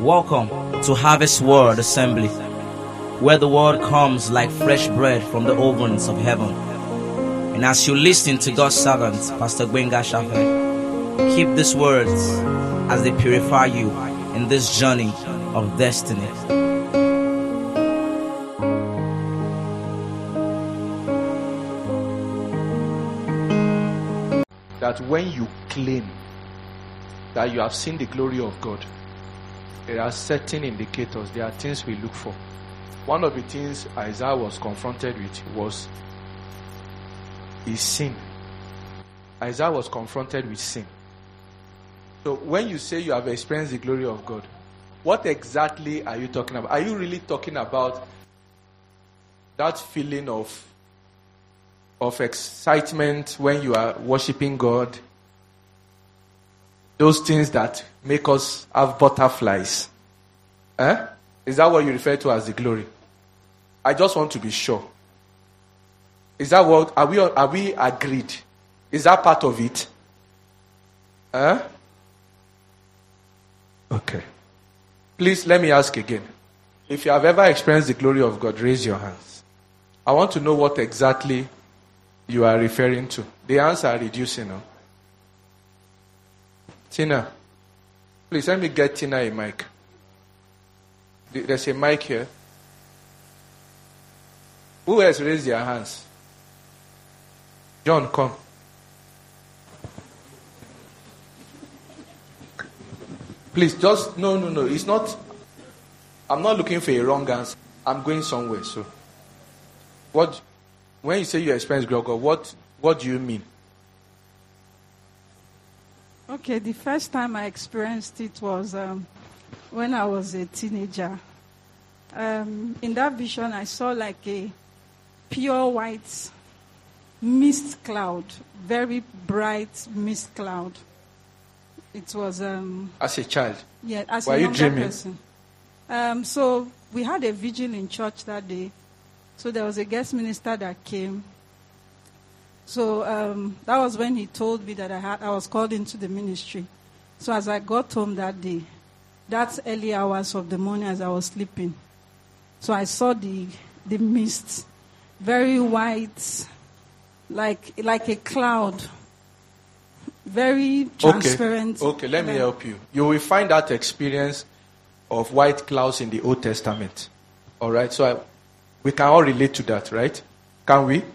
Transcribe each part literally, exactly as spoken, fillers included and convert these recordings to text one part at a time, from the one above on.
Welcome to Harvest Word Assembly, where the word comes like fresh bread from the ovens of heaven. And as you listen to God's servant, Pastor Gbenga Shafe, keep these words as they purify you in this journey of destiny. That when you claim that you have seen the glory of God, there are certain indicators, there are things we look for. One of the things Isaiah was confronted with was his sin. Isaiah was confronted with sin. So when you say you have experienced the glory of God, what exactly are you talking about? Are you really talking about that feeling of of excitement when you are worshiping God? Those things that make us have butterflies. Eh? Is that what you refer to as the glory? I just want to be sure. Is that what, are we, are we agreed? Is that part of it? Eh? Okay. Please let me ask again. If you have ever experienced the glory of God, raise your hands. I want to know what exactly you are referring to. The answer are reducing now. Tina, please let me get Tina a mic. There's a mic here. Who has raised their hands? John, come. Please, just, no, no, no. It's not, I'm not looking for a wrong answer. I'm going somewhere, so. What, when you say you experience God, what, what do you mean? Okay, the first time I experienced it was um, when I was a teenager. Um, in that vision, I saw like a pure white mist cloud, very bright mist cloud. It was... Um, as a child? Yeah, as Were a you younger dreaming? person. Um, so we had a vigil in church that day. So there was a guest minister that came. So um, that was when he told me that I had I was called into the ministry. So as I got home that day, that's early hours of the morning as I was sleeping. So I saw the the mist, very white, like like a cloud, very transparent. Okay, okay let me help you. You will find that experience of white clouds in the Old Testament. All right, so I, we can all relate to that, right? Can we?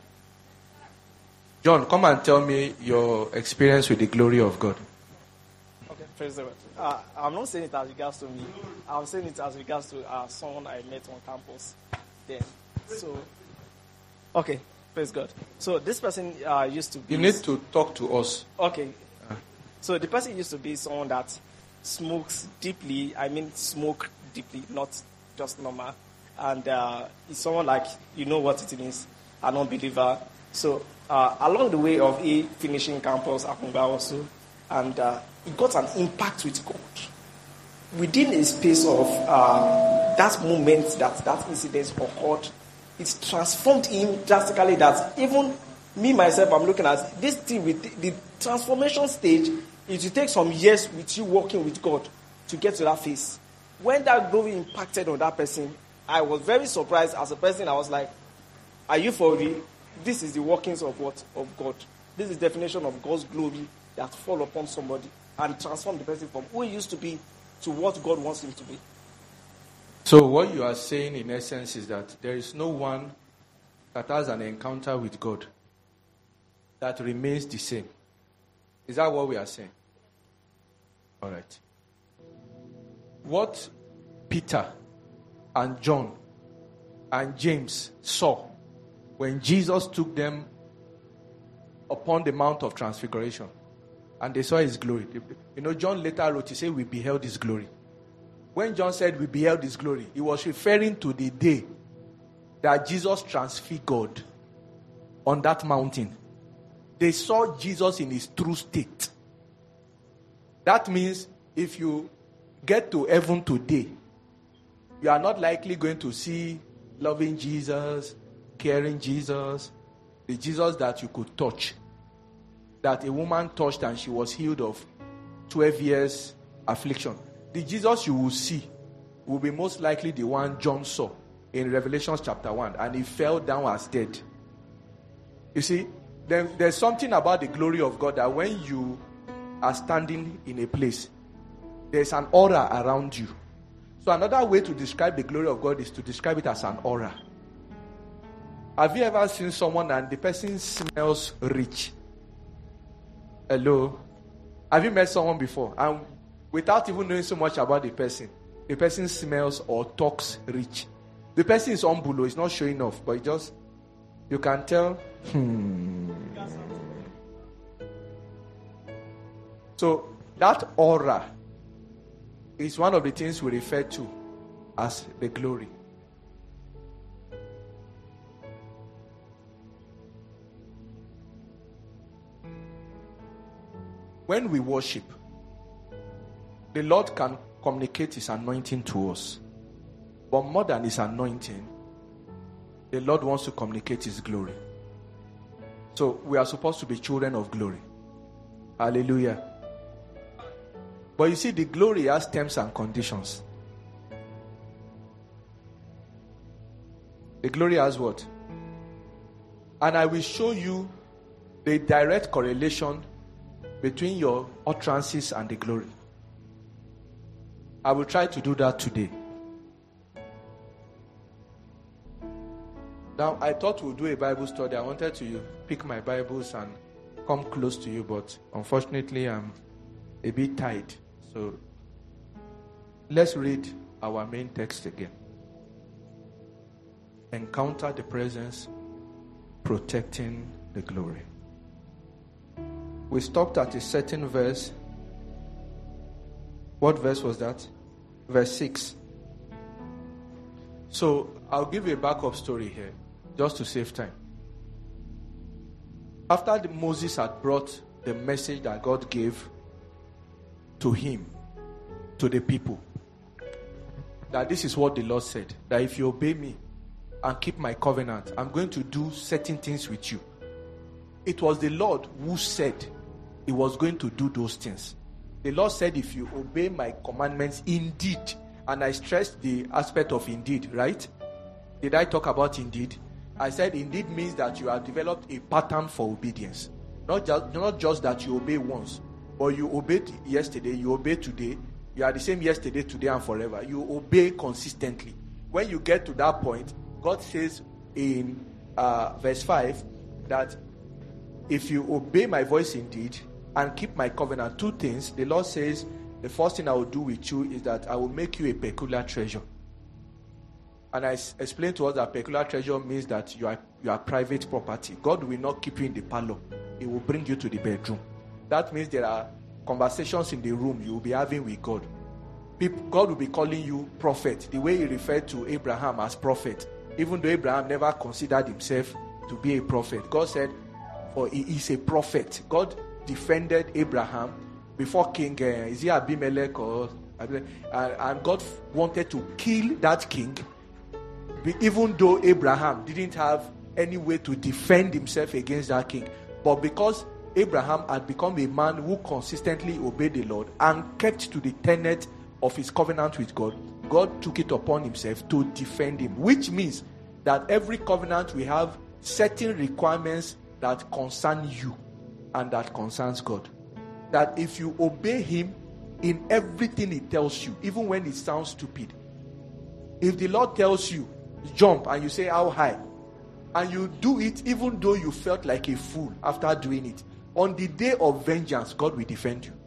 John, come and tell me your experience with the glory of God. Okay, praise the Lord. Uh, I'm not saying it as regards to me. I'm saying it as regards to uh, someone I met on campus. Then, so, okay, praise God. So this person uh, used to be. You need to talk to us. Okay. So the person used to be someone that smokes deeply. I mean, smoke deeply, not just normal. And uh, it's someone like, you know what it means, an unbeliever. So uh, along the way of he finishing campus, Akunga also, and uh, he got an impact with God. Within a space of uh, that moment that that incident occurred, it transformed him drastically that even me, myself, I'm looking at this thing with the, the transformation stage. It will take some years with you working with God to get to that phase. When that glory impacted on that person, I was very surprised as a person. I was like, are you for real? This is the workings of what? Of God. This is the definition of God's glory that fall upon somebody and transform the person from who he used to be to what God wants him to be. So what you are saying in essence is that there is no one that has an encounter with God that remains the same. Is that what we are saying? All right. What Peter and John and James saw when Jesus took them upon the Mount of Transfiguration and they saw his glory. You know, John later wrote, he said, we beheld his glory. When John said we beheld his glory, he was referring to the day that Jesus transfigured on that mountain. They saw Jesus in his true state. That means if you get to heaven today, you are not likely going to see loving Jesus, caring Jesus, the Jesus that you could touch. That a woman touched and she was healed of twelve years affliction. the Jesus you will see will be most likely the one John saw in Revelation chapter one, and he fell down as dead. You see, there, there's something about the glory of God that when you are standing in a place, there's an aura around you. So another way to describe the glory of God is to describe it as an aura. Have you ever seen someone and the person smells rich? Hello? Have you met someone before? And without even knowing so much about the person, the person smells or talks rich. The person is humble, it's not showing off, but it just, you can tell. Hmm. So that aura is one of the things we refer to as the glory. When we worship, the Lord can communicate His anointing to us. But more than His anointing, the Lord wants to communicate His glory. So we are supposed to be children of glory. Hallelujah. But you see, the glory has terms and conditions. The glory has what? And I will show you the direct correlation between your utterances and the glory. I will try to do that today. Now, I thought we'll do a Bible study. I wanted to pick my Bibles and come close to you, but unfortunately, I'm a bit tired. So, let's read our main text again. Encounter the presence, protecting the glory. We stopped at a certain verse. What verse was that? Verse six. So, I'll give you a backup story here, just to save time. After the Moses had brought the message that God gave to him, to the people, that this is what the Lord said, that if you obey me and keep my covenant, I'm going to do certain things with you. It was the Lord who said He was going to do those things. The Lord said, if you obey my commandments indeed, and I stressed the aspect of indeed, right? Did I talk about indeed? I said indeed means that you have developed a pattern for obedience. Not just, not just that you obey once, but you obeyed yesterday, you obey today, you are the same yesterday, today, and forever. You obey consistently. When you get to that point, God says in uh, verse five that if you obey my voice indeed and keep my covenant, two things, the Lord says, the first thing I will do with you is that I will make you a peculiar treasure. And I s- explained to us that peculiar treasure means that you are, you are private property. God will not keep you in the parlor. He will bring you to the bedroom. That means there are conversations in the room you will be having with God. People, God will be calling you prophet, the way He referred to Abraham as prophet. Even though Abraham never considered himself to be a prophet, God said, for he is a prophet. God defended Abraham before King, uh, is he Abimelech or Abimelech? Uh, and God wanted to kill that king, even though Abraham didn't have any way to defend himself against that king. But because Abraham had become a man who consistently obeyed the Lord and kept to the tenet of his covenant with God, God took it upon himself to defend him, which means that every covenant we have certain requirements that concern you and that concerns God. That if you obey Him in everything He tells you, even when it sounds stupid, if the Lord tells you jump and you say how high, and you do it even though you felt like a fool after doing it, on the day of vengeance, God will defend you.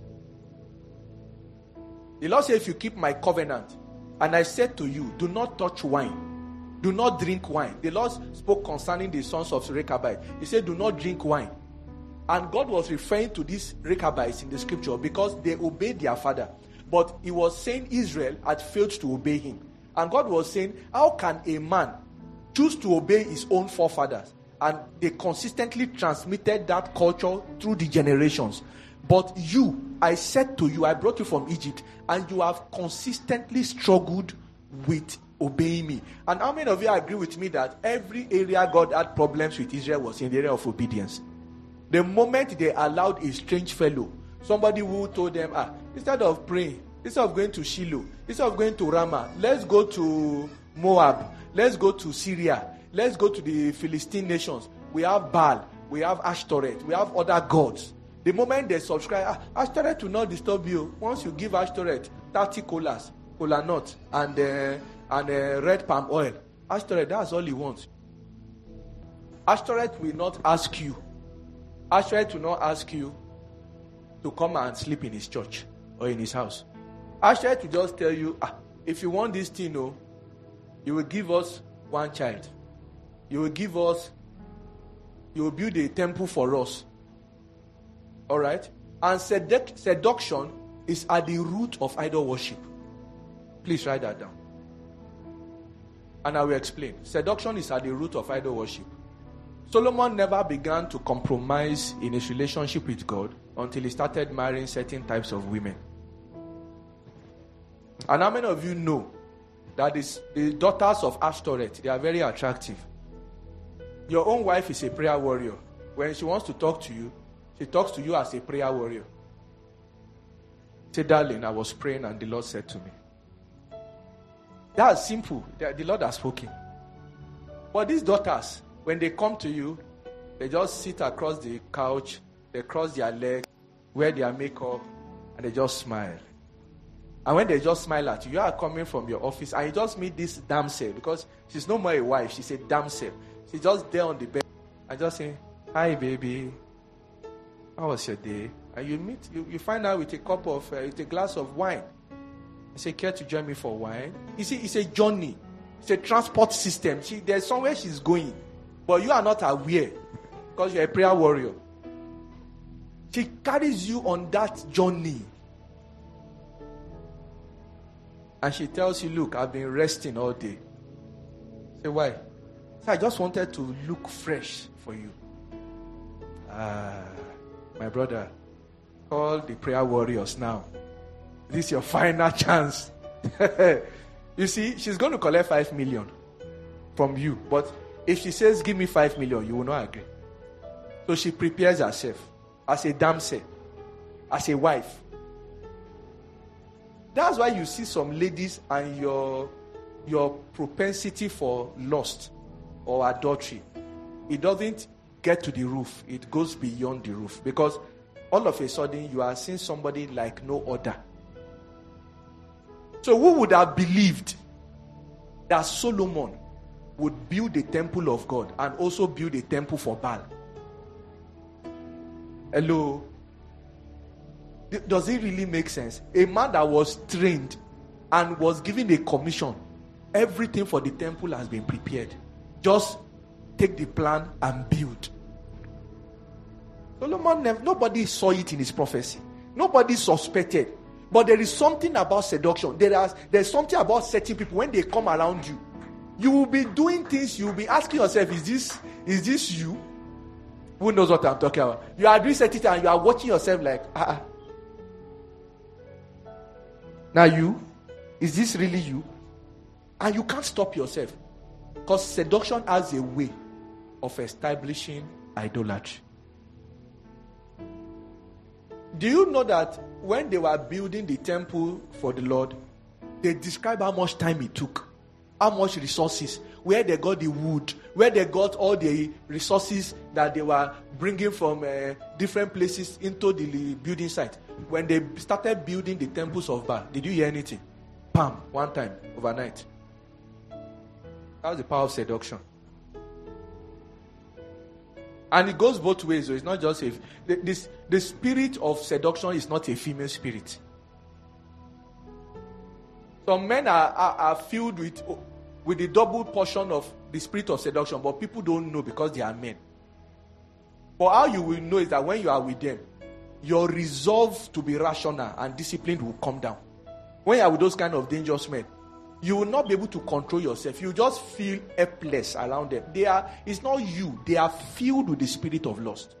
The Lord said, if you keep my covenant, and I said to you, do not touch wine, do not drink wine. The Lord spoke concerning the sons of Rechabiah. He said, do not drink wine. And God was referring to these Rechabites in the scripture because they obeyed their father. But He was saying Israel had failed to obey Him. And God was saying, how can a man choose to obey his own forefathers? And they consistently transmitted that culture through the generations. But you, I said to you, I brought you from Egypt, and you have consistently struggled with obeying me. And how many of you agree with me that every area God had problems with Israel was in the area of obedience? The moment they allowed a strange fellow, somebody who told them, ah, instead of praying, Instead of going to Shiloh, instead of going to Ramah, let's go to Moab. Let's go to Syria. Let's go to the Philistine nations. We have Baal. We have Ashtoreth. We have other gods. The moment they subscribe, ah, Ashtoreth will not disturb you. Once you give Ashtoreth thirty colas, cola nut, and, uh, and uh, red palm oil, Ashtoreth, that's all he wants. Ashtoreth will not ask you. Ashtoreth will not ask you to come and sleep in his church or in his house. Ashtoreth will just tell you, ah, if you want this thing, oh, you will give us one child. You will give us, you will build a temple for us. All right? And seduc- seduction is at the root of idol worship. Please write that down. And I will explain. Seduction is at the root of idol worship. Solomon never began to compromise in his relationship with God until he started marrying certain types of women. And how many of you know that is, the daughters of Ashtoreth, they are very attractive? Your own wife is a prayer warrior. When she wants to talk to you, she talks to you as a prayer warrior. Say, darling, I was praying and the Lord said to me. That's simple. The, the Lord has spoken. But these daughters, when they come to you, they just sit across the couch, they cross their legs, wear their makeup, and they just smile. And when they just smile at you, you are coming from your office, and you just meet this damsel, because she's no more a wife, she's a damsel. She's just there on the bed, and just saying, hi, baby. How was your day? And you meet, you, you find out with a cup of, uh, with a glass of wine. I say, care to join me for wine? You see, it's a journey. It's a transport system. She, there's somewhere she's going. But you are not aware because you're a prayer warrior. She carries you on that journey. And she tells you, look, I've been resting all day. Say, why? Say, I just wanted to look fresh for you. Ah, my brother, call the prayer warriors now. This is your final chance. You see, she's going to collect five million from you. But if she says, give me five million, you will not agree. So she prepares herself as a damsel, as a wife. That's why you see some ladies and your, your propensity for lust or adultery, it doesn't get to the roof. It goes beyond the roof. Because all of a sudden, you are seeing somebody like no other. So who would have believed that Solomon would build the temple of God and also build a temple for Baal? Hello? Does it really make sense? A man that was trained and was given a commission, everything for the temple has been prepared. Just take the plan and build. Solomon never, nobody saw it in his prophecy. Nobody suspected. But there is something about seduction. There is there's something about certain people when they come around you. You will be doing things, you will be asking yourself, is this is this you? Who knows what I'm talking about? You are doing certain things and you are watching yourself like, ah. Uh-uh. Now you, is this really you? And you can't stop yourself. Because seduction has a way of establishing idolatry. Do you know that when they were building the temple for the Lord, they described how much time it took, how much resources, where they got the wood, where they got all the resources that they were bringing from uh, different places into the building site. When they started building the temples of Baal, did you hear anything? Bam, one time, overnight. That was the power of seduction. And it goes both ways. So it's not just a... The, this, the spirit of seduction is not a female spirit. Some men are, are, are filled with, with the double portion of the spirit of seduction, but people don't know because they are men. But how you will know is that when you are with them, your resolve to be rational and disciplined will come down. When you are with those kind of dangerous men, you will not be able to control yourself. You just feel helpless around them. They are, it's not you. They are filled with the spirit of lust.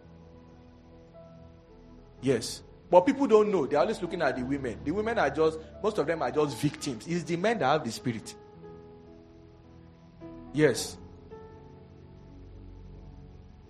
Yes. But people don't know. They are always looking at the women. The women are just, most of them are just victims. It's the men that have the spirit. Yes.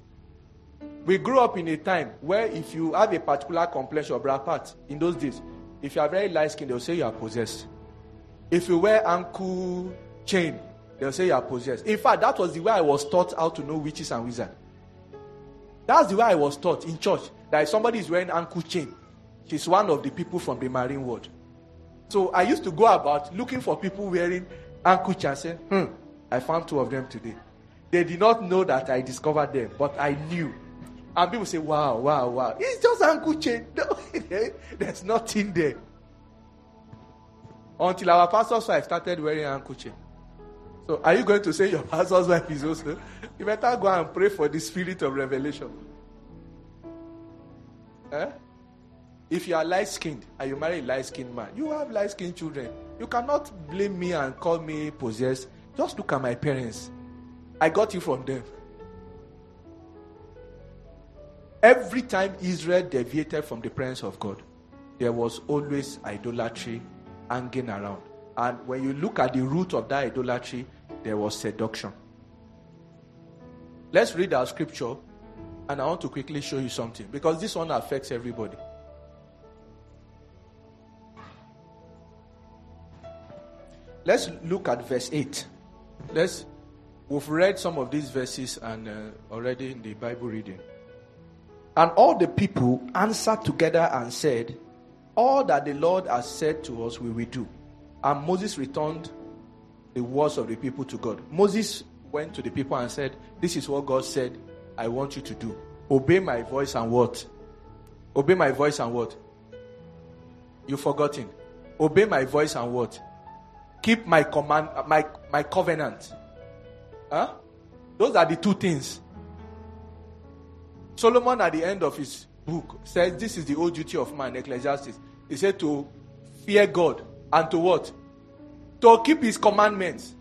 We grew up in a time where if you have a particular complexion or bra part, in those days, If you are very light skinned, they'll say you are possessed. If you wear ankle chain, they'll say you are possessed. In fact, that was the way I was taught how to know witches and wizards. That's the way I was taught in church. That if somebody is wearing ankle chain, she's one of the people from the marine world. So I used to go about looking for people wearing ankle chain and say, hmm, I found two of them today. They did not know that I discovered them, but I knew. And people say, wow, wow, wow. It's just ankle chain. No, there's nothing there. Until our pastor's wife started wearing ankle chain. So are you going to say your pastor's wife is also? You better go and pray for the spirit of revelation. Eh? If you are light-skinned and you marry a light-skinned man, you have light-skinned children. You cannot blame me and call me possessed. Just look at my parents. I got you from them. Every time Israel deviated from the presence of God, there was always idolatry hanging around. And when you look at the root of that idolatry, there was seduction. Let's read our scripture, and I want to quickly show you something, because this one affects everybody. Let's look at verse eight. Let's, we've read some of these verses and uh, already in the Bible reading. And all the people answered together and said, all that the Lord has said to us we will do. And Moses returned the words of the people to God. Moses went to the people and said, this is what God said I want you to do. Obey my voice and what? Obey my voice and what? You've forgotten. Obey my voice and what? Keep my command, my, my covenant. Huh? Those are the two things. Solomon at the end of his book says this is the whole duty of man, Ecclesiastes. He said to fear God and to what? To keep his commandments.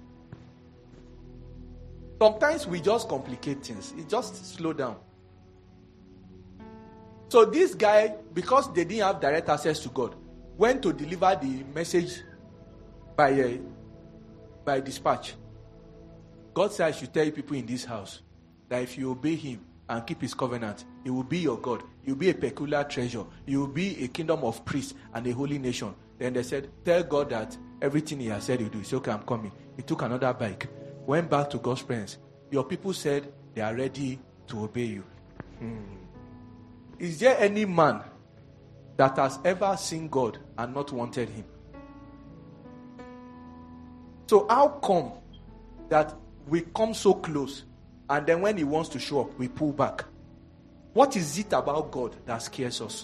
Sometimes we just complicate things. It just slow down. So this guy, because they didn't have direct access to God, went to deliver the message by uh, by dispatch. God said I should tell you people in this house that if you obey him and keep his covenant, he will be your God. You will be a peculiar treasure. You will be a kingdom of priests and a holy nation. Then they said, tell God that everything he has said he'll do. He said, okay, I'm coming. He took another bike, went back to God's presence. Your people said they are ready to obey you. Hmm. Is there any man that has ever seen God and not wanted him? So how come that we come so close and then when he wants to show up, we pull back? What is it about God that scares us?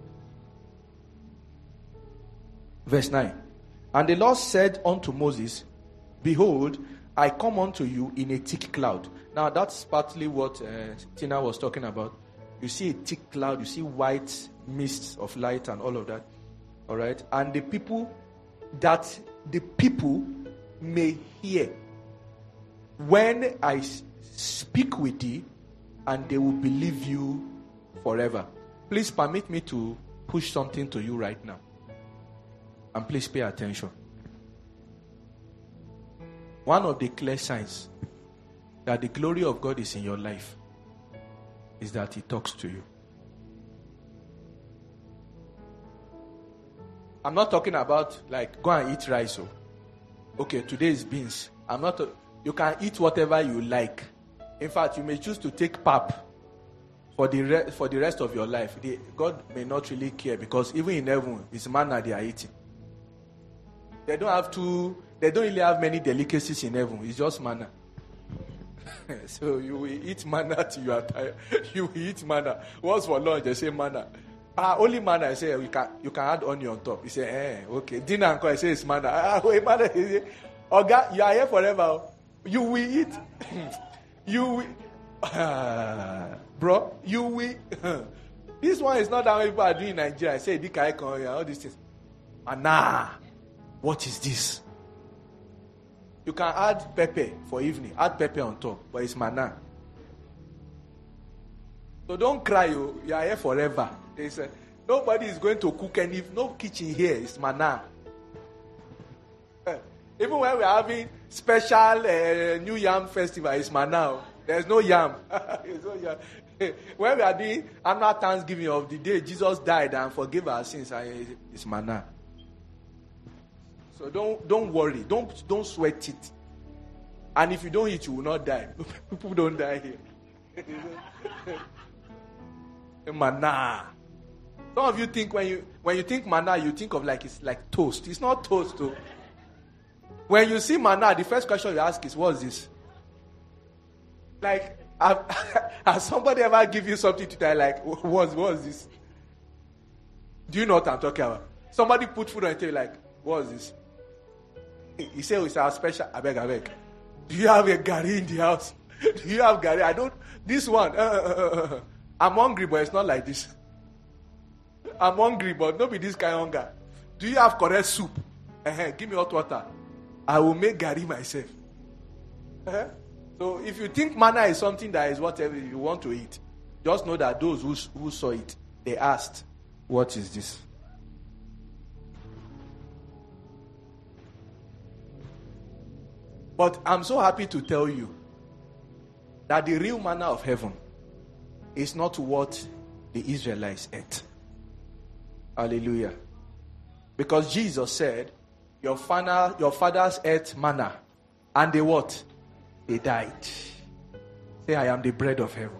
Verse nine. And the Lord said unto Moses, behold, I come unto you in a thick cloud. Now that's partly what uh, Tina was talking about. You see a thick cloud, you see white mists of light and all of that. All right? And the people, that the people may hear when I speak with thee, and they will believe you forever. Please permit me to push something to you right now. And please pay attention. One of the clear signs that the glory of God is in your life is that he talks to you. I'm not talking about like go and eat rice. Oh. Okay, today is beans. I'm not. You can eat whatever you like. In fact, you may choose to take pap for the re- for the rest of your life. The, God may not really care, because even in heaven, it's manna they are eating. They don't have to. They don't really have many delicacies in heaven. It's just manna. So you will eat manna till you are tired. You will eat manna. Once for lunch, they say manna. Ah, only manna. I say you can you can add onion on top. You say, eh, okay. Dinner and I say it's manna. Ah, wait, manna. Oga, you are here forever. You will eat. You will, uh, bro. You will. This one is not how people are doing in Nigeria. I say Dikaikon, all these things. Manna. What is this? You can add pepper for evening. Add pepper on top, but it's manna. So don't cry, you. You are here forever. They say nobody is going to cook any. No kitchen here. It's manna. Even when we are having special uh, New Yam Festival, it's manna. There's no yam. There's no yam. when we are doing annual Thanksgiving of the day Jesus died and forgave our sins, it's manna. So don't don't worry. Don't don't sweat it. And if you don't eat, you will not die. People don't die here. Manna. Some of you think when you when you think manna, you think of like it's like toast. It's not toast, though. When you see manna, the first question you ask is, "What's this?" Like, have, has somebody ever give you something to die? Like, what's what's this? Do you know what I'm talking about? Somebody put food on the table, like, what's this? He said, "It's our special." I beg, I beg. Do you have a gari in the house? Do you have gari? I don't. This one. Uh, uh, uh, uh. I'm hungry, but it's not like this. I'm hungry, but don't be this kind of hunger. Do you have correct soup? Uh-huh. Give me hot water. I will make gari myself. Uh-huh. So if you think manna is something that is whatever you want to eat, just know that those who, who saw it, they asked, "What is this?" But I'm so happy to tell you that the real manna of heaven is not what the Israelites ate. Hallelujah. Because Jesus said, your father, your fathers ate manna, and they what? They died. Say, "I am the bread of heaven."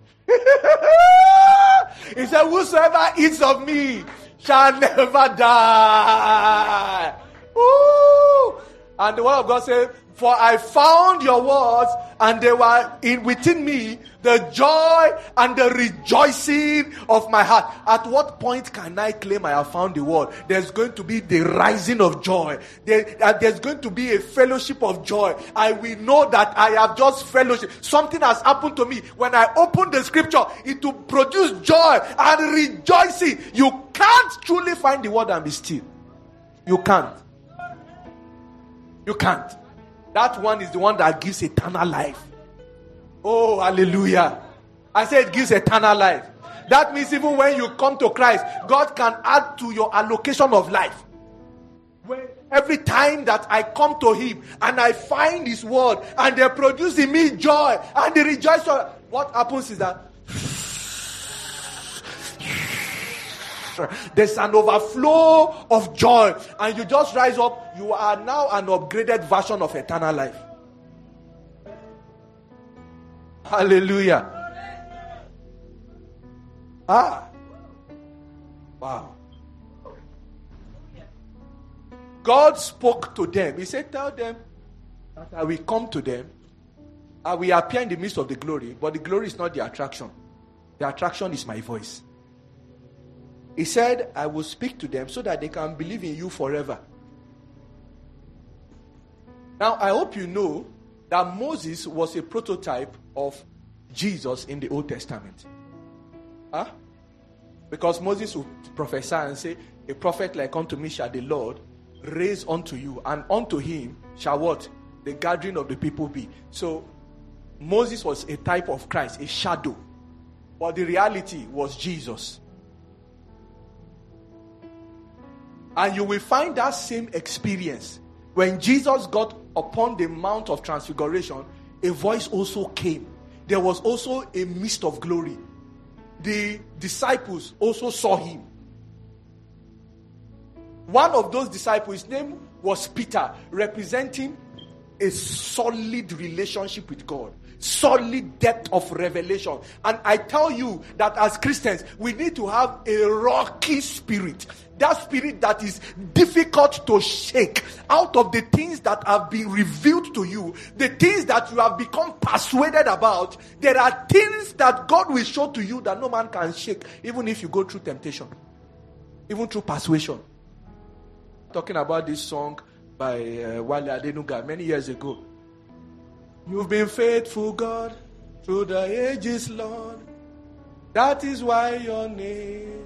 He said, "Whosoever eats of me shall never die." Woo! And the word of God said, "For I found your words, and they were in within me, the joy and the rejoicing of my heart." At what point can I claim I have found the word? There's going to be the rising of joy. There, uh, there's going to be a fellowship of joy. I will know that I have just fellowship. Something has happened to me. When I open the scripture, it will produce joy and rejoicing. You can't truly find the word and be still. You can't. You can't. That one is the one that gives eternal life. Oh, hallelujah. I said it gives eternal life. That means even when you come to Christ, God can add to your allocation of life. When every time that I come to Him and I find His word and they produce in me joy and the rejoicing, what happens is that there's an overflow of joy, and you just rise up. You are now an upgraded version of eternal life. Hallelujah. Ah. Wow. God spoke to them. He said, "Tell them that I will come to them. I will appear in the midst of the glory, but the glory is not the attraction. The attraction is my voice." He said, "I will speak to them so that they can believe in you forever." Now, I hope you know that Moses was a prototype of Jesus in the Old Testament. Huh? Because Moses would prophesy and say, "A prophet like unto me shall the Lord raise unto you, and unto him shall what? The gathering of the people be." So, Moses was a type of Christ, a shadow. But the reality was Jesus. And you will find that same experience. When Jesus got upon the Mount of Transfiguration, a voice also came. There was also a mist of glory. The disciples also saw him. One of those disciples, his name was Peter, representing a solid relationship with God. Solid depth of revelation. And I tell you that as Christians, we need to have a rocky spirit. That spirit that is difficult to shake out of the things that have been revealed to you, the things that you have become persuaded about. There are things that God will show to you that no man can shake, even if you go through temptation, even through persuasion. Talking about this song by uh, Wale Adenuga many years ago. "You've been faithful, God, through the ages, Lord. That is why your name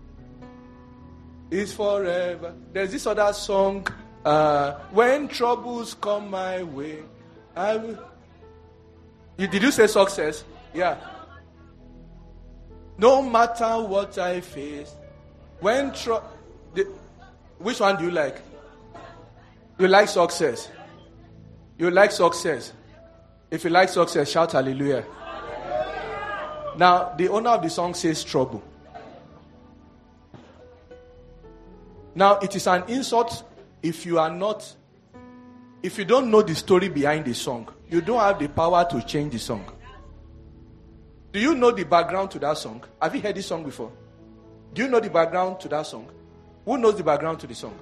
is forever." There's this other song, uh, "When troubles come my way, I will." You, did you say success? Yeah. "No matter what I face, when tr- the, which one do you like? You like success? You like success? If you like success, shout hallelujah. Now, the owner of the song says trouble. Now, it is an insult if you are not, if you don't know the story behind the song. You don't have the power to change the song. Do you know the background to that song? Have you heard this song before? Do you know the background to that song? Who knows the background to the song?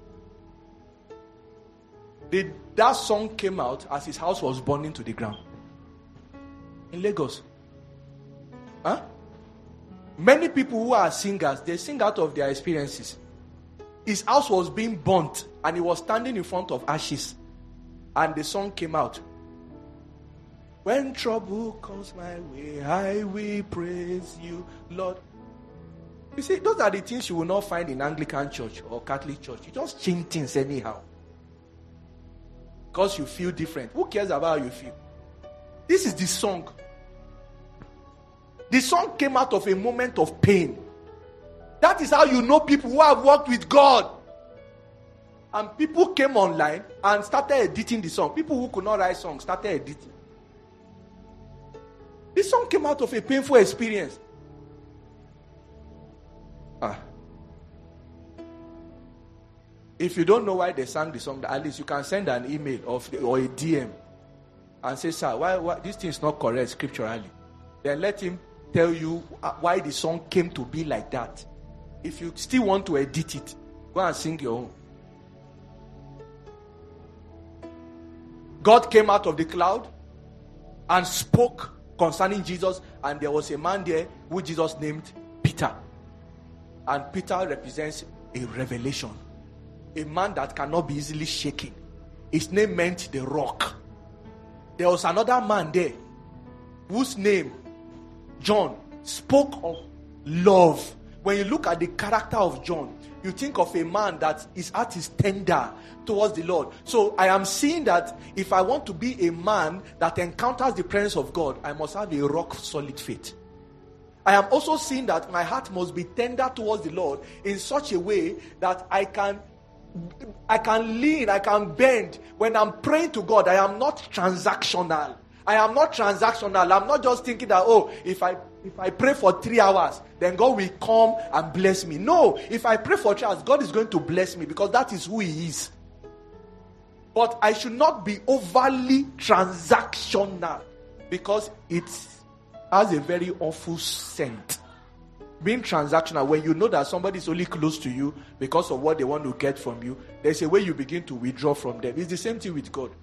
The, that song came out as his house was burning to the ground. In Lagos. Huh? Many people who are singers, they sing out of their experiences. His house was being burnt and he was standing in front of ashes. And the song came out. When trouble comes my way, I will praise you, Lord. You see, those are the things you will not find in Anglican church or Catholic church. You just change things anyhow. Because you feel different. Who cares about how you feel? This is the song. The song came out of a moment of pain. That is how you know people who have worked with God. And people came online and started editing the song. People who could not write songs started editing. This song came out of a painful experience. Ah. If you don't know why they sang the song, at least you can send an email of, or a D M and say, sir, why, why this thing is not correct scripturally. Then let him tell you why the song came to be like that. If you still want to edit it, go and sing your own. God came out of the cloud and spoke concerning Jesus, and there was a man there who Jesus named Peter. And Peter represents a revelation. A man that cannot be easily shaken. His name meant the rock. There was another man there whose name, John, spoke of love. When you look at the character of John, you think of a man that his heart is tender towards the Lord. So I am seeing that if I want to be a man that encounters the presence of God, I must have a rock solid faith. I am also seeing that my heart must be tender towards the Lord in such a way that I can I can lean, I can bend. When I'm praying to God, I am not transactional. I am not transactional. I'm not just thinking that, oh, if I if I pray for three hours, then God will come and bless me. No, if I pray for three hours, God is going to bless me because that is who He is. But I should not be overly transactional because it has a very awful scent. Being transactional, when you know that somebody is only close to you because of what they want to get from you, there's a way you begin to withdraw from them. It's the same thing with God.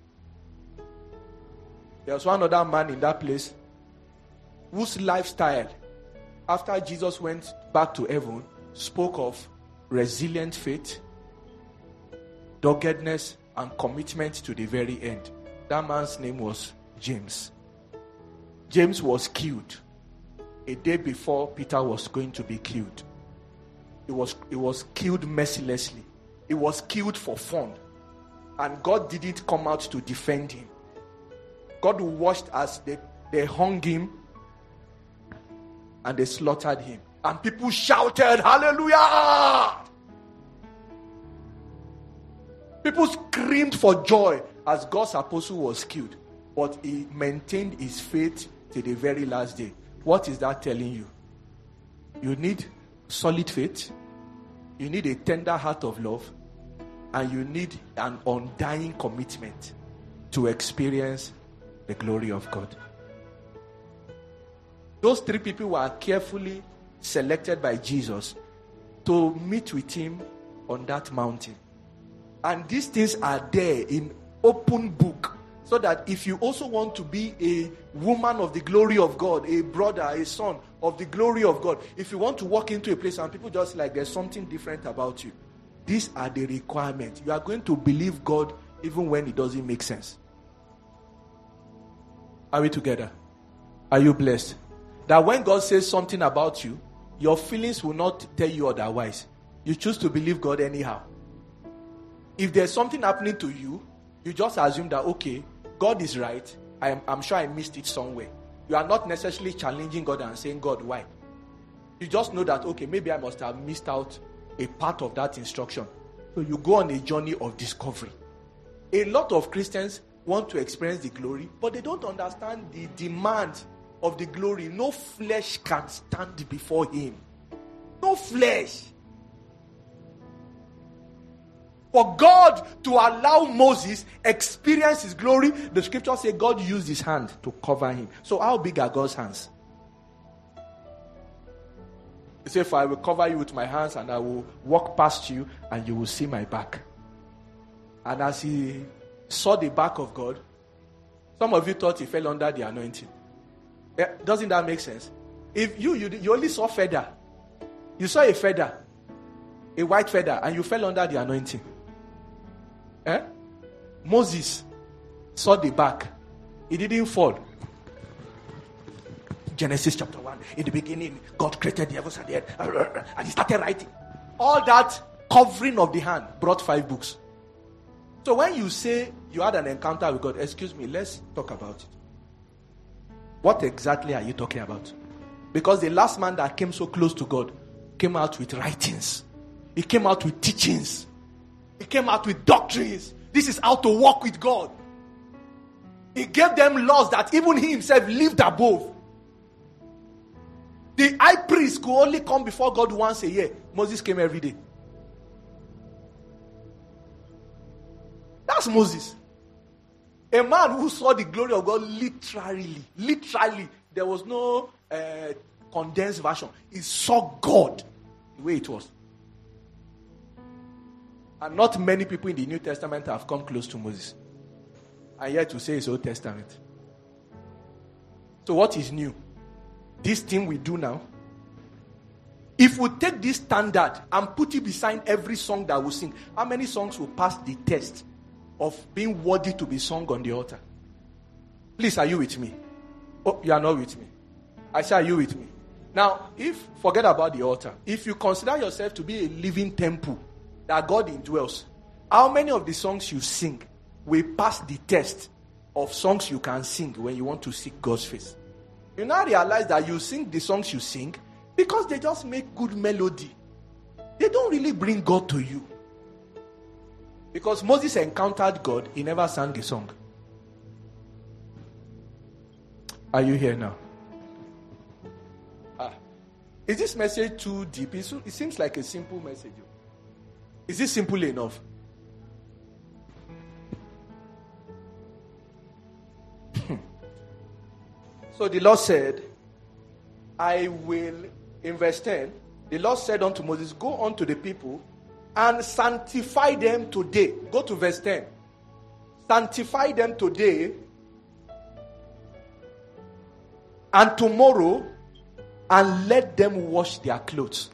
There was one other man in that place whose lifestyle, after Jesus went back to heaven, spoke of resilient faith, doggedness, and commitment to the very end. That man's name was James. James was killed a day before Peter was going to be killed. He was, he was killed mercilessly. He was killed for fun. And God didn't come out to defend him. God watched as they, they hung him and they slaughtered him. And people shouted, hallelujah! People screamed for joy as God's apostle was killed. But he maintained his faith till the very last day. What is that telling you? You need solid faith. You need a tender heart of love. And you need an undying commitment to experience the glory of God. Those three people were carefully selected by Jesus to meet with him on that mountain. And these things are there in open book. So that if you also want to be a woman of the glory of God, a brother, a son of the glory of God, if you want to walk into a place and people just like there's something different about you, these are the requirements. You are going to believe God even when it doesn't make sense. Are we together? Are you blessed? That when God says something about you, your feelings will not tell you otherwise. You choose to believe God anyhow. If there's something happening to you, you just assume that, okay, God is right. I am, I'm sure I missed it somewhere. You are not necessarily challenging God and saying, God, why? You just know that, okay, maybe I must have missed out a part of that instruction. So you go on a journey of discovery. A lot of Christians want to experience the glory, but they don't understand the demand of the glory, no flesh can stand before him. No flesh. For God to allow Moses experience his glory, the scripture says God used his hand to cover him. So how big are God's hands? He said, for I will cover you with my hands and I will walk past you and you will see my back. And as he saw the back of God, some of you thought he fell under the anointing. Doesn't that make sense? If you, you, you only saw feather, you saw a feather, a white feather, and you fell under the anointing. Eh? Moses saw the back. He didn't fall. Genesis chapter one. In the beginning, God created the heavens and the earth. And he started writing. All that covering of the hand brought five books. So when you say you had an encounter with God, excuse me, let's talk about it. What exactly are you talking about? Because the last man that came so close to God came out with writings. He came out with teachings. He came out with doctrines. This is how to walk with God. He gave them laws that even he himself lived above. The high priest could only come before God once a year. Moses came every day. That's Moses. A man who saw the glory of God literally. Literally. There was no uh, condensed version. He saw God the way it was. And not many people in the New Testament have come close to Moses. And yet to say it's Old Testament. So what is new? This thing we do now. If we take this standard and put it beside every song that we sing, how many songs will pass the test of being worthy to be sung on the altar? Please, are you with me? Oh, you are not with me. I say, are you with me? Now, if, forget about the altar. If you consider yourself to be a living temple that God indwells, how many of the songs you sing will pass the test of songs you can sing when you want to seek God's face? You now realize that you sing the songs you sing because they just make good melody. They don't really bring God to you. Because Moses encountered God, he never sang a song. Are you here now? Ah. Is this message too deep? It seems like a simple message. Is this simple enough? So the Lord said, I will, in verse ten, the Lord said unto Moses, go unto the people and sanctify them today. Go to verse ten. Sanctify them today and tomorrow, and let them wash their clothes.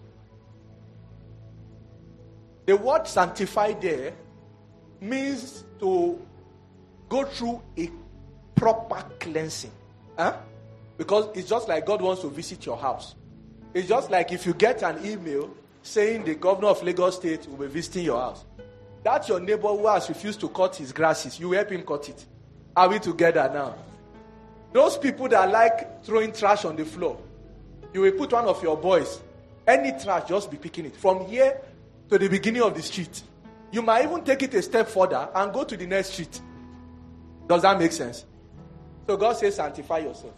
The word sanctify there means to go through a proper cleansing. Huh? Because it's just like God wants to visit your house. It's just like if you get an email saying the governor of Lagos State will be visiting your house. That's your neighbor who has refused to cut his grasses. You help him cut it. Are we together now? Those people that like throwing trash on the floor, you will put one of your boys. Any trash, just be picking it. From here to the beginning of the street. You might even take it a step further and go to the next street. Does that make sense? So God says, sanctify yourself.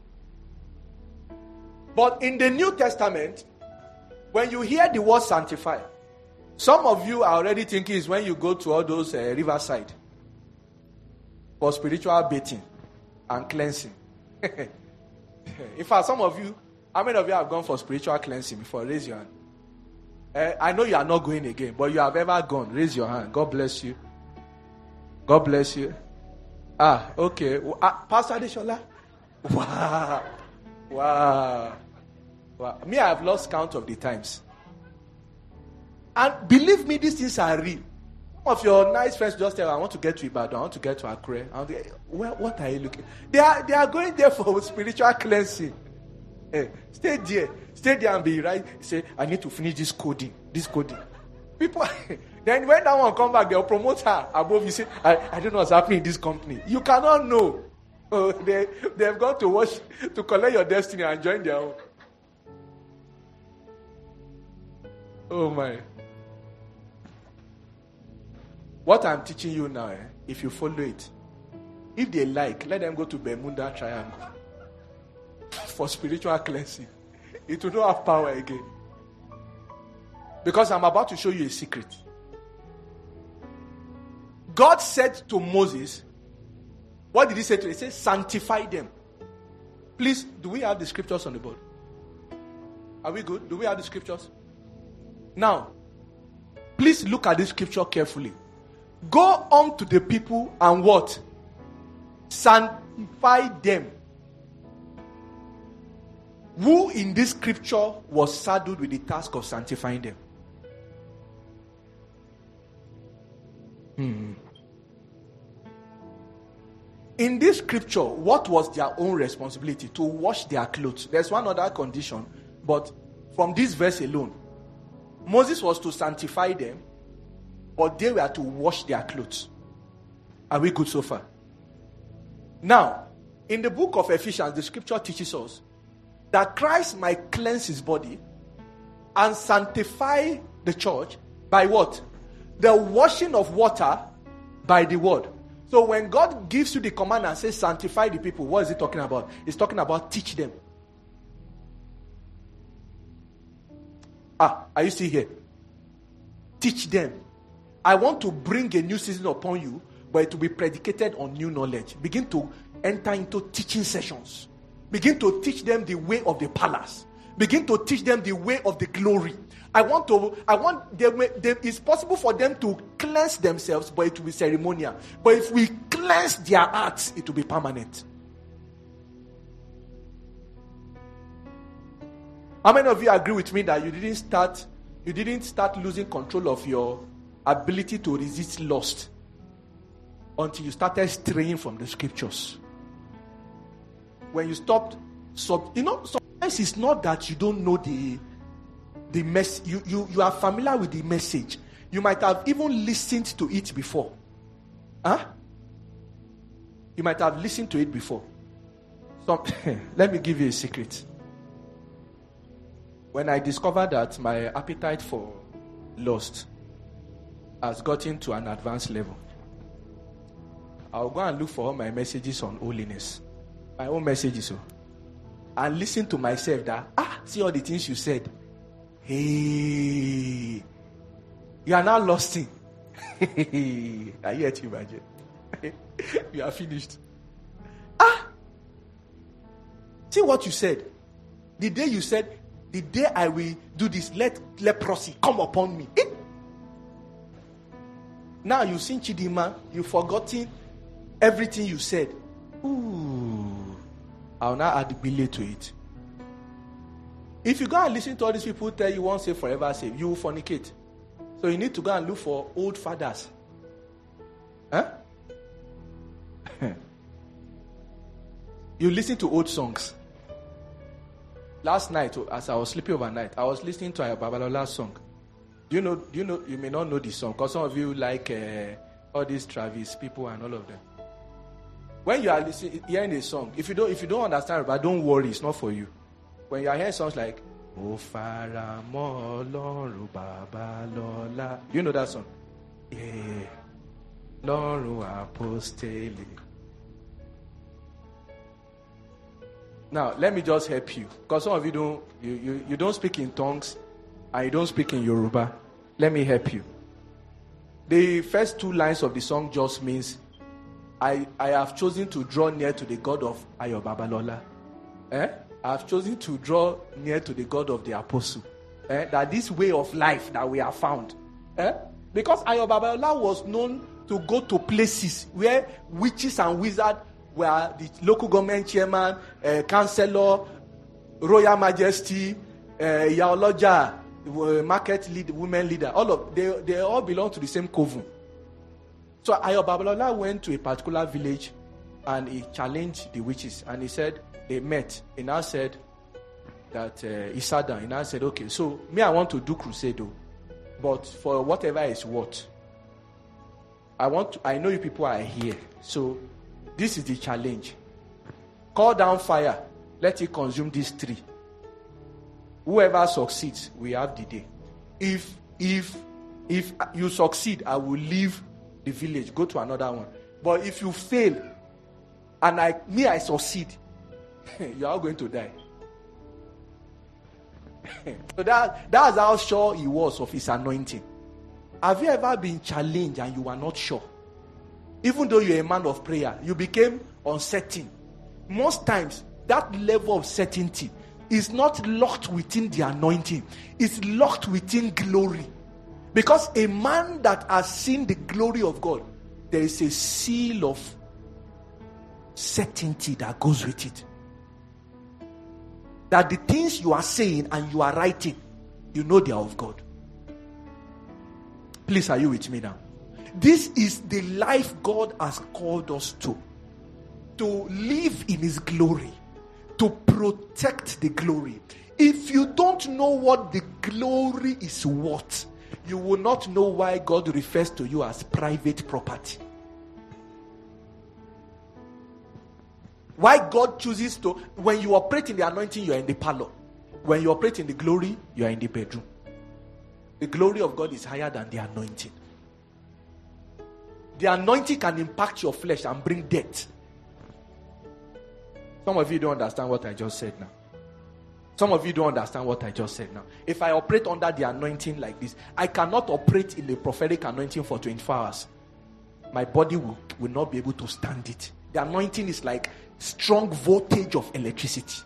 But in the New Testament, when you hear the word sanctify, some of you are already thinking it's when you go to all those uh, riverside for spiritual bathing and cleansing. In fact, some of you, how many of you have gone for spiritual cleansing before? Raise your hand. Uh, I know you are not going again, but you have ever gone. Raise your hand. God bless you. God bless you. Ah, okay. Uh, Pastor Adeshola? Wow. Wow. Wow. Me, I have lost count of the times. And believe me, these things are real. Some of your nice friends just tell, I want to get to Ibadan, I want to get to Accra. I want to get, well, what are you looking? They are, they are going there for spiritual cleansing. Hey, stay there. Stay there and be right. Say, I need to finish this coding. This coding. People, then when that one come back, they'll promote her above. You say, I, I don't know what's happening in this company. You cannot know. Oh, they, they've gone to watch, to collect your destiny and join their own. Oh my. What I'm teaching you now, eh, if you follow it, if they like, let them go to Bermuda Triangle. for spiritual cleansing, it will not have power again. Because I'm about to show you a secret. God said to Moses, what did he say to him? He said, sanctify them. Please, do we have the scriptures on the board? Are we good? Do we have the scriptures? Now, please look at this scripture carefully. Go on to the people and what? Sanctify them. Who in this scripture was saddled with the task of sanctifying them? Hmm. In this scripture, what was their own responsibility? To wash their clothes. There's one other condition, but from this verse alone, Moses was to sanctify them, but they were to wash their clothes. Are we good so far? Now, in the book of Ephesians, the scripture teaches us that Christ might cleanse his body and sanctify the church by what? The washing of water by the word. So when God gives you the command and says sanctify the people, what is he talking about? He's talking about teach them. Ah, are you still here? Teach them. I want to bring a new season upon you, but it will be predicated on new knowledge. Begin to enter into teaching sessions. Begin to teach them the way of the palace. Begin to teach them the way of the glory. I want to, I want them, them, it's possible for them to cleanse themselves, but it will be ceremonial. But if we cleanse their hearts, it will be permanent. How many of you agree with me that you didn't start, you didn't start losing control of your ability to resist lust until you started straying from the scriptures? When you stopped, so, you know, sometimes it's not that you don't know the the mess. You, you you are familiar with the message. You might have even listened to it before. Huh? You might have listened to it before. So, let me give you a secret. When I discovered that my appetite for lust has gotten to an advanced level, I'll go and look for all my messages on holiness. My own messages. So, and listen to myself that, ah, see all the things you said. Hey, you are now lusting. Are you at you, imagine? You are finished. Ah, see what you said. The day you said, the day I will do this, let leprosy come upon me. Eh? Now you've seen Chidima, you've forgotten everything you said. Ooh, I'll now add Billy to it. If you go and listen to all these people who tell you once saved, forever saved, you will fornicate. So you need to go and look for old fathers. Huh? You listen to old songs. Last night, as I was sleeping overnight, I was listening to a Babalola song. Do you know? Do you know? You may not know this song because some of you like uh, all these Travis people and all of them. When you are listening, hearing a song, if you don't, if you don't understand, but don't worry, it's not for you. When you are hearing songs like "O Faramo Lorun Babalola," you know that song? Yeah, Lorun Apostolic. Now, let me just help you, because some of you don't, you, you, you don't speak in tongues, and you don't speak in Yoruba. Let me help you. The first two lines of the song just means, I, I have chosen to draw near to the God of Ayo Babalola. Eh? I have chosen to draw near to the God of the apostle. Eh? That this way of life that we have found. Eh? Because Ayo Babalola was known to go to places where witches and wizards were the local government chairman, uh, councillor, royal majesty, uh, Yaoloja, uh, market lead, women leader. All of they they all belong to the same coven. So Ayo Babalola went to a particular village and he challenged the witches, and he said they met. He now said that uh, he sat down. He now said, "Okay, so me, I want to do crusade, though, but for whatever is what, I want. To, I know you people are here, so." This is the challenge. Call down fire. Let it consume this tree. Whoever succeeds, we have the day. If if if you succeed, I will leave the village, go to another one. But if you fail, and I me I succeed, you are going to die. So that, that's how sure he was of his anointing. Have you ever been challenged and you were not sure? Even though you're a man of prayer, you became uncertain. Most times, that level of certainty is not locked within the anointing. It's locked within glory. Because a man that has seen the glory of God, there is a seal of certainty that goes with it. That the things you are saying and you are writing, you know they are of God. Please, are you with me now? This is the life God has called us to. To live in His glory. To protect the glory. If you don't know what the glory is worth, you will not know why God refers to you as private property. Why God chooses to, when you operate in the anointing, you are in the parlor. When you operate in the glory, you are in the bedroom. The glory of God is higher than the anointing. The anointing can impact your flesh and bring death. Some of you don't understand what I just said now. Some of you don't understand what I just said now. If I operate under the anointing like this, I cannot operate in the prophetic anointing for twenty-four hours. My body will, will not be able to stand it. The anointing is like strong voltage of electricity.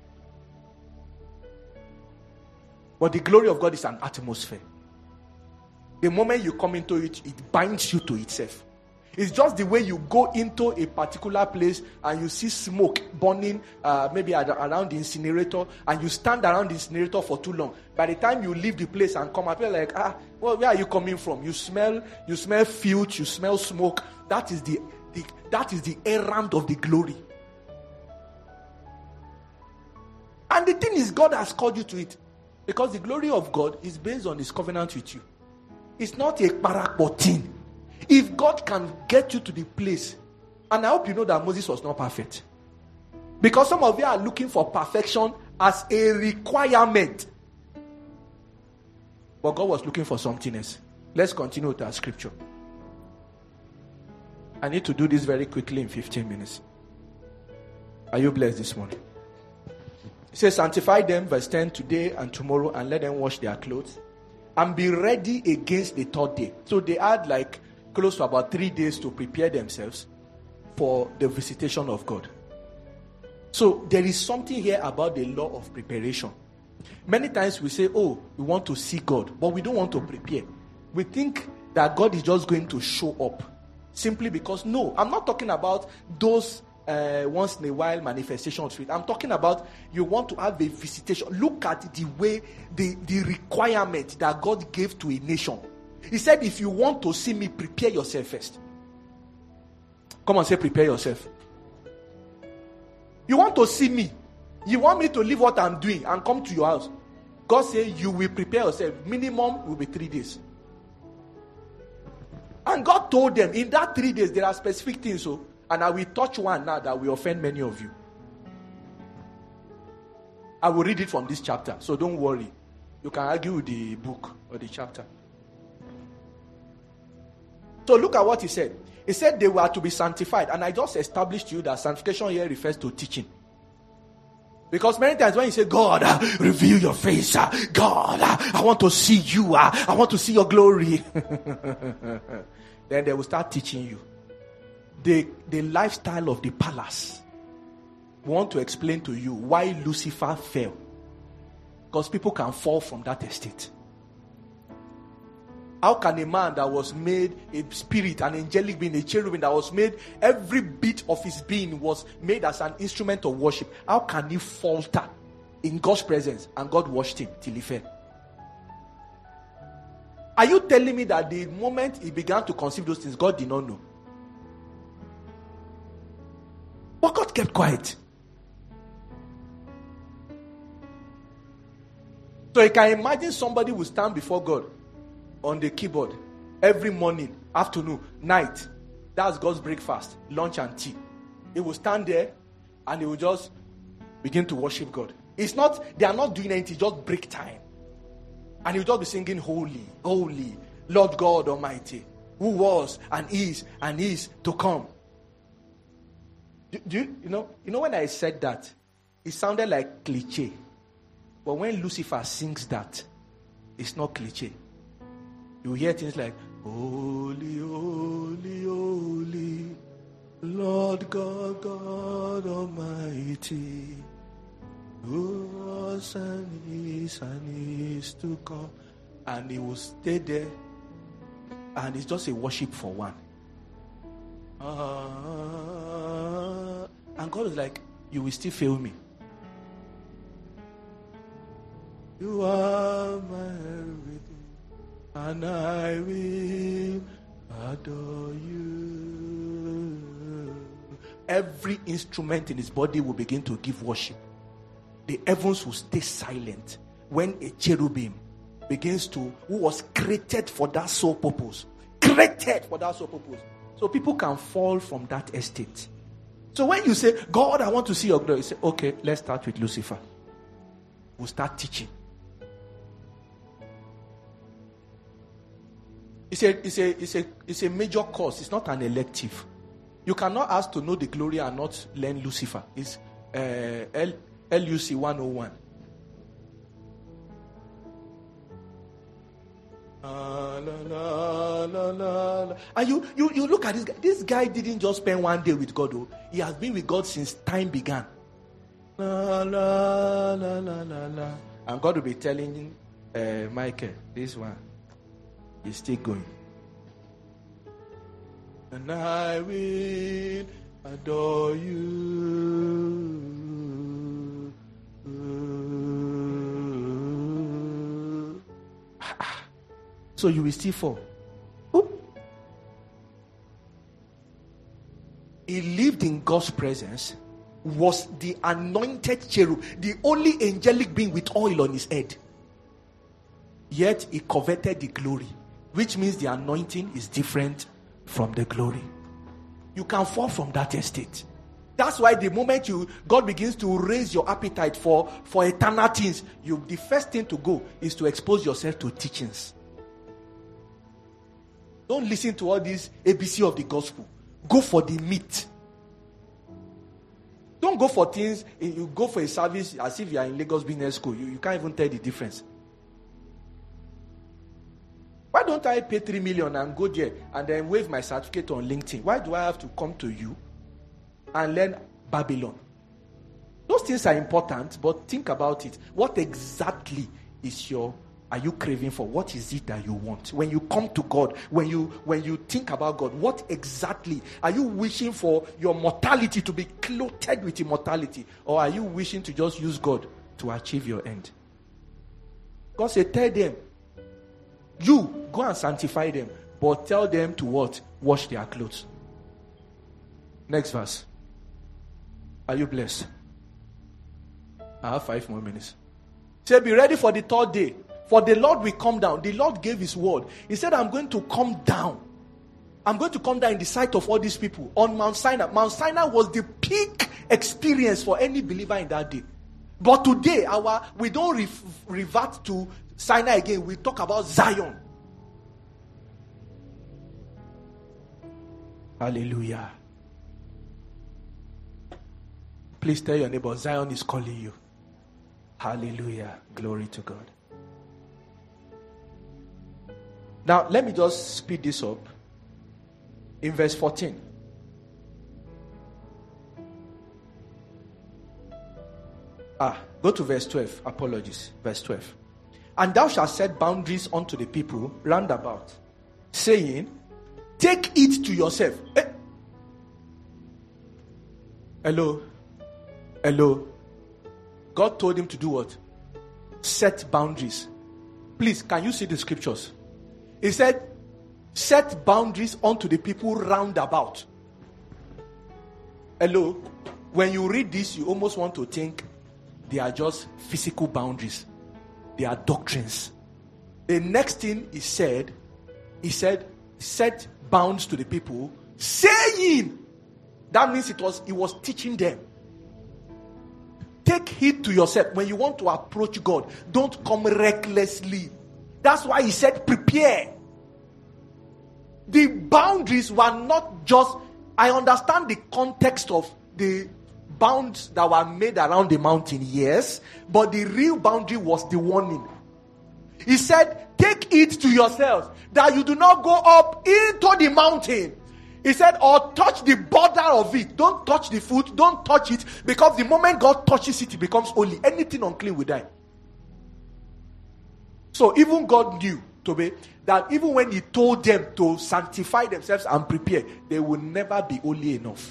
But the glory of God is an atmosphere. The moment you come into it, it binds you to itself. It's just the way you go into a particular place and you see smoke burning uh, maybe ad- around the incinerator, and you stand around the incinerator for too long. By the time you leave the place and come up, you're like, ah, well, where are you coming from? You smell, you smell filth, you smell smoke. That is the, the that is the errand of the glory. And the thing is, God has called you to it. Because the glory of God is based on His covenant with you. It's not a parakpo thing. If God can get you to the place, and I hope you know that Moses was not perfect. Because some of you are looking for perfection as a requirement. But God was looking for something else. Let's continue with our scripture. I need to do this very quickly in fifteen minutes. Are you blessed this morning? It says, sanctify them, verse ten, today and tomorrow, and let them wash their clothes, and be ready against the third day. So they had like close to about three days to prepare themselves for the visitation of God. So there is something here about the law of preparation. Many times we say, oh, we want to see God, but we don't want to prepare. We think that God is just going to show up simply because, no, I'm not talking about those uh, once in a while manifestations. I'm talking about you want to have a visitation. Look at the way, the, the requirement that God gave to a nation. He said, if you want to see me, prepare yourself first. Come on, say, prepare yourself. You want to see me. You want me to leave what I'm doing and come to your house. God said, you will prepare yourself. Minimum will be three days. And God told them, in that three days, there are specific things. So, and I will touch one now that will offend many of you. I will read it from this chapter. So don't worry. You can argue with the book or the chapter. So look at what he said. He said they were to be sanctified. And I just established to you that sanctification here refers to teaching. Because many times when you say, God, uh, reveal your face. Uh, God, uh, I want to see you. Uh, I want to see your glory. Then they will start teaching you. The, the lifestyle of the palace. We want to explain to you why Lucifer fell. Because people can fall from that estate. How can a man that was made a spirit, an angelic being, a cherubim that was made, every bit of his being was made as an instrument of worship, how can he falter in God's presence? And God washed him till he fell. Are you telling me that the moment he began to conceive those things, God did not know? But God kept quiet. So you can imagine somebody will stand before God on the keyboard every morning, afternoon, night. That's God's breakfast, lunch and tea. He will stand there and he will just begin to worship God. It's not, they are not doing anything, just break time. And he will just be singing, holy, holy, Lord God Almighty, who was and is and is to come. Do, do you, you know, you know when I said that, it sounded like cliche. But when Lucifer sings that, it's not cliche. You hear things like, holy, holy, holy, Lord God, God Almighty, who was and is and is to come. And he will stay there, and it's just a worship for one. Uh, and God is like, you will still fail me. You are my everything, and I will adore you. Every instrument in his body will begin to give worship. The heavens will stay silent when a cherubim begins to, who was created for that sole purpose, created for that sole purpose. So people can fall from that estate. So when you say, God, I want to see your glory, you say, okay, let's start with Lucifer. We'll start teaching. It's a, it's a, it's a, it's a major course. It's not an elective. You cannot ask to know the glory and not learn Lucifer. It's uh, L, L U C one oh one. Uh, la, la, la, la, la. And you, you, you look at this guy. This guy didn't just spend one day with God. Oh. He has been with God since time began. La, la, la, la, la, la. And God will be telling uh, Michael, this one is still going. And I will adore you. So you will still fall. Oop. He lived in God's presence, was the anointed cherub, the only angelic being with oil on his head. Yet he coveted the glory, which means the anointing is different from the glory. You can fall from that estate. That's why the moment you God begins to raise your appetite for, for eternal things, you the first thing to go is to expose yourself to teachings. Don't listen to all this A B C of the gospel. Go for the meat. Don't go for things, you go for a service as if you are in Lagos Business School. You, you can't even tell the difference. Why don't I pay three million and go there and then wave my certificate on LinkedIn? Why do I have to come to you and learn Babylon? Those things are important, but think about it. What exactly is your are you craving for? What is it that you want? When you come to God, when you when you think about God, what exactly are you wishing for? Your mortality to be clothed with immortality, or are you wishing to just use God to achieve your end? God said, tell them, you go and sanctify them, but tell them to what? Wash their clothes. Next verse. Are you blessed? I have five more minutes. Say, be ready for the third day. For the Lord will come down. The Lord gave his word. He said, I'm going to come down. I'm going to come down in the sight of all these people on Mount Sinai. Mount Sinai was the peak experience for any believer in that day. But today, our we don't re- revert to Sinai again. We talk about Zion. Hallelujah. Please tell your neighbor, Zion is calling you. Hallelujah. Glory to God. Now, let me just speed this up. In verse fourteen. Ah, go to verse twelve. Apologies. Verse twelve. And thou shalt set boundaries unto the people round about, saying, take it to yourself. Eh? Hello? Hello? God told him to do what? Set boundaries. Please, can you see the scriptures? He said, set boundaries unto the people round about. Hello? When you read this, you almost want to think they are just physical boundaries. They are doctrines. The next thing he said, he said, set bounds to the people, saying, that means it was he was teaching them. Take heed to yourself. When you want to approach God, don't come recklessly. That's why he said, prepare. The boundaries were not just, I understand the context of the bounds that were made around the mountain, yes, but the real boundary was the warning. He said, take it to yourselves that you do not go up into the mountain. He said, or touch the border of it. Don't touch the foot. Don't touch it. Because the moment God touches it, it becomes holy. Anything unclean will die. So even God knew, Tobe, that even when he told them to sanctify themselves and prepare, they will never be holy enough.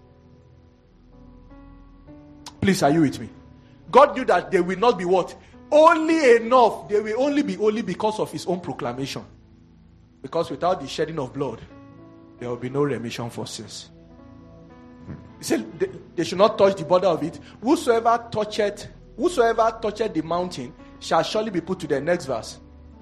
Please, are you with me? God knew that they will not be what? Holy enough. They will only be holy because of his own proclamation. Because without the shedding of blood, there will be no remission for sins. He said they, they should not touch the border of it. Whosoever toucheth, whosoever toucheth the mountain shall surely be put to the next verse.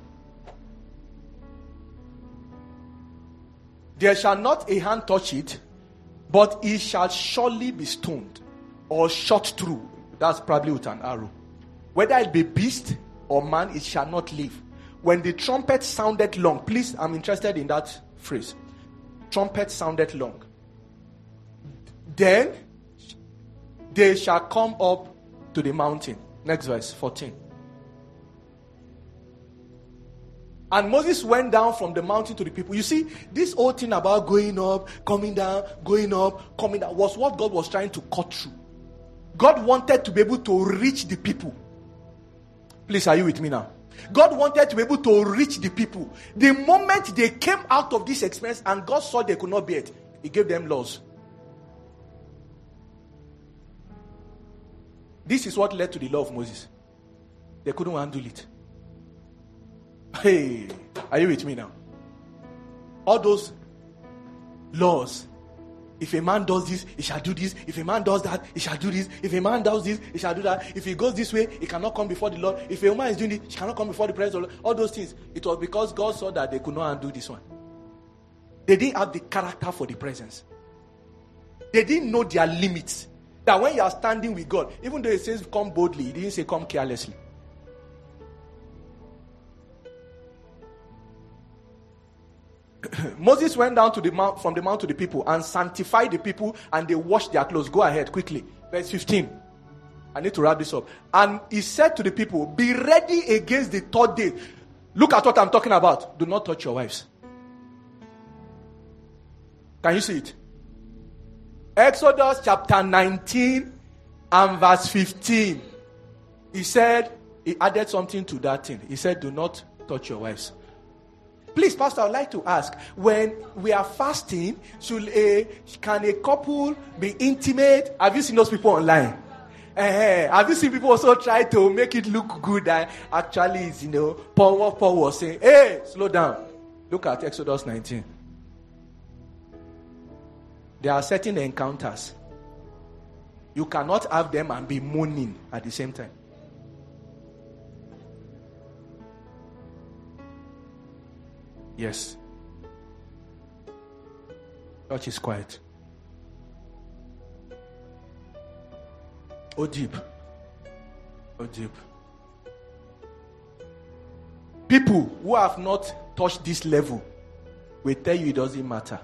There shall not a hand touch it, but it shall surely be stoned or shot through. That's probably with an arrow. Whether it be beast or man, it shall not live. When the trumpet sounded long, please, I'm interested in that phrase. Trumpet sounded long. Then they shall come up to the mountain. Next verse, fourteen. And Moses went down from the mountain to the people. You see, this whole thing about going up, coming down, going up, coming down was what God was trying to cut through. God wanted to be able to reach the people. Please, are you with me now? God wanted to be able to reach the people. The moment they came out of this experience and God saw they could not bear it, he gave them laws. This is what led to the law of Moses. They couldn't handle it. Hey, are you with me now? All those laws. If a man does this, he shall do this. If a man does that, he shall do this. If a man does this, he shall do that. If he goes this way, he cannot come before the Lord. If a woman is doing this, she cannot come before the presence of the Lord. All those things. It was because God saw that they could not undo this one. They didn't have the character for the presence. They didn't know their limits. That when you are standing with God, even though it says come boldly, he didn't say come carelessly. Moses went down to the mount, from the mount to the people and sanctified the people, and they washed their clothes. Go ahead quickly. Verse fifteen. I need to wrap this up. And he said to the people, be ready against the third day. Look at what I'm talking about. Do not touch your wives. Can you see it? Exodus chapter nineteen and verse fifteen. He said, he added something to that thing. He said, do not touch your wives. Please, Pastor, I'd like to ask, when we are fasting, should a, can a couple be intimate? Have you seen those people online? Uh, have you seen people also try to make it look good and actually is, you know, Paul, what Paul was saying, hey, slow down. Look at Exodus nineteen. There are certain encounters. You cannot have them and be moaning at the same time. Yes. Church is quiet. Oh deep. Oh deep. People who have not touched this level will tell you it doesn't matter.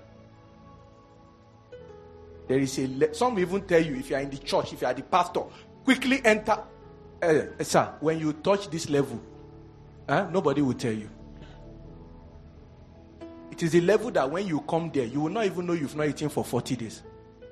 There is a le- some will even tell you, if you are in the church, if you are the pastor, quickly enter. Uh, sir, when you touch this level, uh, nobody will tell you. It is a level that when you come there, you will not even know you've not eaten for forty days.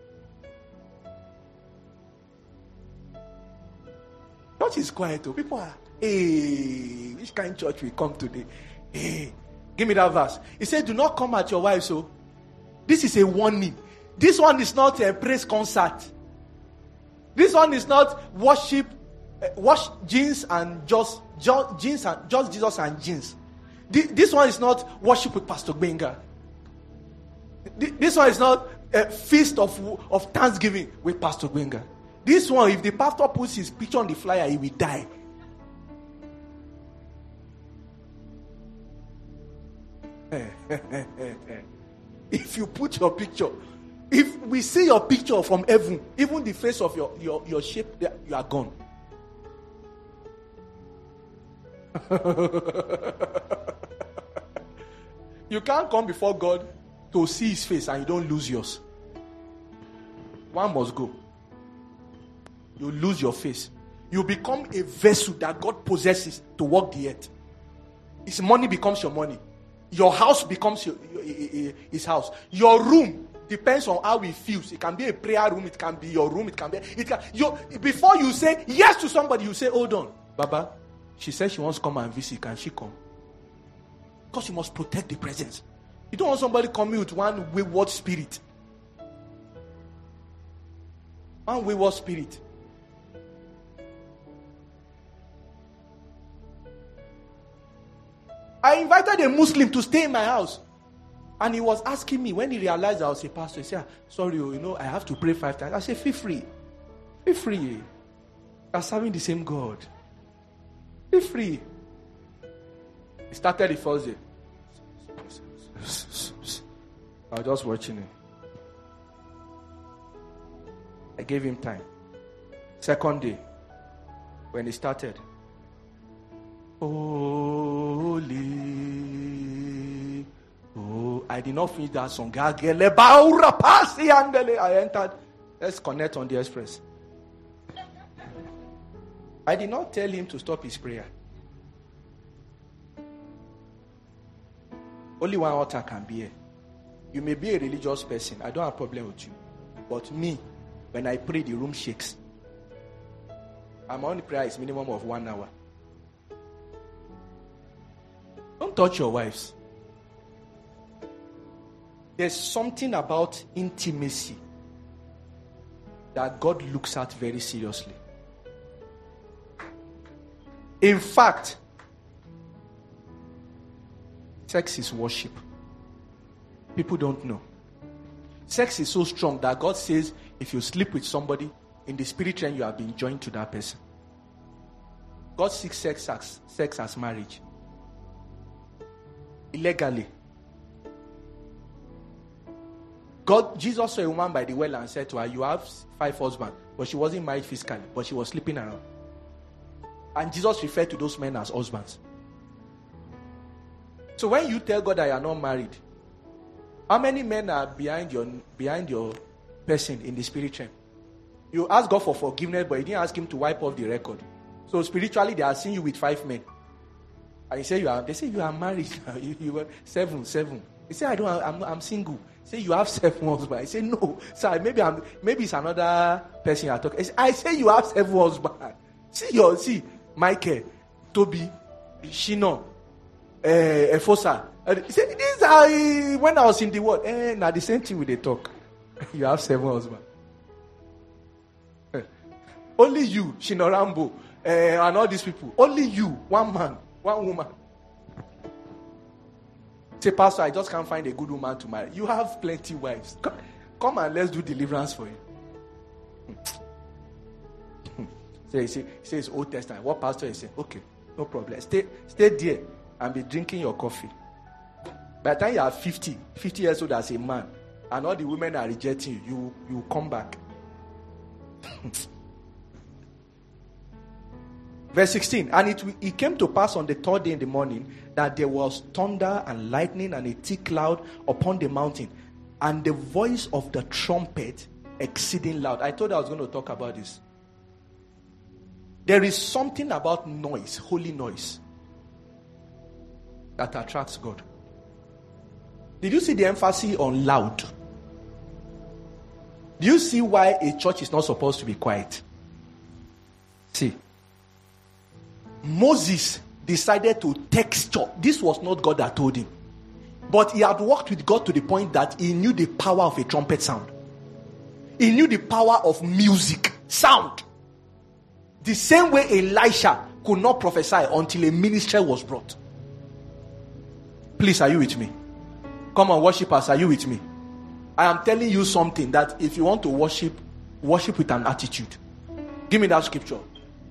Church is quiet. Oh. People are, hey, which kind of church we come today? Hey, give me that verse. He said, do not come at your wife. So, this is a warning. This one is not a praise concert. This one is not worship, uh, wash jeans and just, just jeans and just Jesus and jeans. This one is not worship with Pastor Gbenga. This one is not a feast of, of Thanksgiving with Pastor Gbenga. This one, if the pastor puts his picture on the flyer, he will die. If you put your picture, if we see your picture from heaven, even the face of your, your, your shape, you are gone. You can't come before God to see his face and you don't lose yours. One must go. You lose your face. You become a vessel that God possesses to walk the earth. His money becomes your money. Your house becomes your, your, his house. Your room depends on how he feels. It can be a prayer room. It can be your room. It can be. It can. You, before you say yes to somebody, you say, "Hold on, Baba. She says she wants to come and visit. Can she come?" Because you must protect the presence. You don't want somebody coming with one wayward spirit. One wayward spirit. I invited a Muslim to stay in my house. And he was asking me, when he realized I was a pastor, he said, "Sorry, you know, I have to pray five times." I said, "Feel free. Feel free. You are serving the same God. Feel free." He started the first day. I was just watching him. I gave him time. Second day, when he started, holy, oh, I did not finish that song. I entered. Let's connect on the express. I did not tell him to stop his prayer. Only one altar can be here. You may be a religious person. I don't have a problem with you. But me, when I pray, the room shakes. And my only prayer is minimum of one hour. Don't touch your wives. There's something about intimacy that God looks at very seriously. In fact, sex is worship. People don't know. Sex is so strong that God says if you sleep with somebody, in the spirit realm you have been joined to that person. God seeks sex as, sex as marriage. Illegally. God, Jesus saw a woman by the well and said to her, "You have five husbands," but she wasn't married physically, but she was sleeping around. And Jesus referred to those men as husbands. So when you tell God that you are not married, how many men are behind your behind your person in the spirit realm? You ask God for forgiveness, but you didn't ask him to wipe off the record. So spiritually, they are seeing you with five men. And you say you are. They say you are married. you, you were seven, seven. He say I don't. I'm, I'm single. Say you have seven husbands. I say no. Sorry, maybe I'm. Maybe it's another person you are talking. I say, I say you have seven husbands. See your see, Michael, Toby, Shino, uh, Efosa. Uh, say, these are uh, when I was in the world. Eh, now the same thing with the talk. You have seven husbands. Only you, Shinorambo, uh, and all these people. Only you, one man, one woman. Say, "Pastor, I just can't find a good woman to marry." You have plenty wives. Come, come and let's do deliverance for you. Say, say, say it's Old Testament. What pastor is saying? Okay, no problem. Stay, stay there and be drinking your coffee. By the time you are fifty, fifty years old as a man, and all the women are rejecting you, you, you come back. Verse sixteen, and it, it came to pass on the third day in the morning that there was thunder and lightning and a thick cloud upon the mountain, and the voice of the trumpet exceeding loud. I told you I was going to talk about this. There is something about noise, holy noise, that attracts God. Did you see the emphasis on loud? Do you see why a church is not supposed to be quiet? See. Moses decided to texture. This was not God that told him. But he had worked with God to the point that he knew the power of a trumpet sound. He knew the power of music, sound. The same way Elisha could not prophesy until a minister was brought. Please, are you with me? Come on, worshipers, are you with me? I am telling you something that if you want to worship, worship with an attitude. Give me that scripture.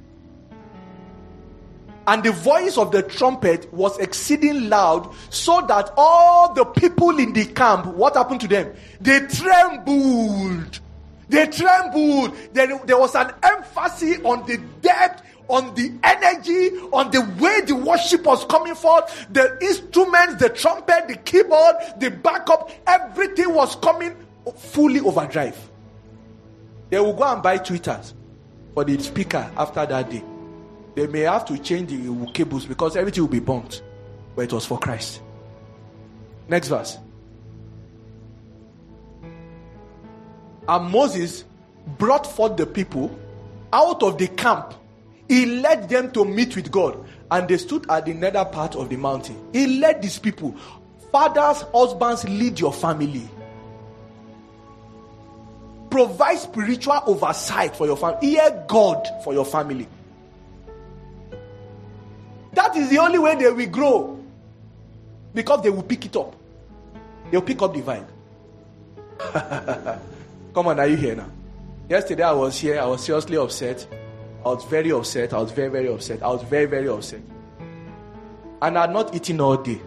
And the voice of the trumpet was exceeding loud, so that all the people in the camp, what happened to them? They trembled. They trembled. There, there was an emphasis on the depth, on the energy, on the way the worship was coming forth. The instruments, the trumpet, the keyboard, the backup, everything was coming fully overdrive. They will go and buy tweeters. for the speaker after that day. They may have to change the cables because everything will be burnt. But it was for Christ. Next verse. And Moses brought forth the people out of the camp. He led them to meet with God. And they stood at the nether part of the mountain. He led these people. Fathers, husbands, lead your family. Provide spiritual oversight for your family. Hear God for your family. That is the only way they will grow. Because they will pick it up. They will pick up the vine. Come on, are you here now? Yesterday I was here. I was seriously upset. I was very upset. I was very, very upset. I was very, very upset. And I had not eaten all day.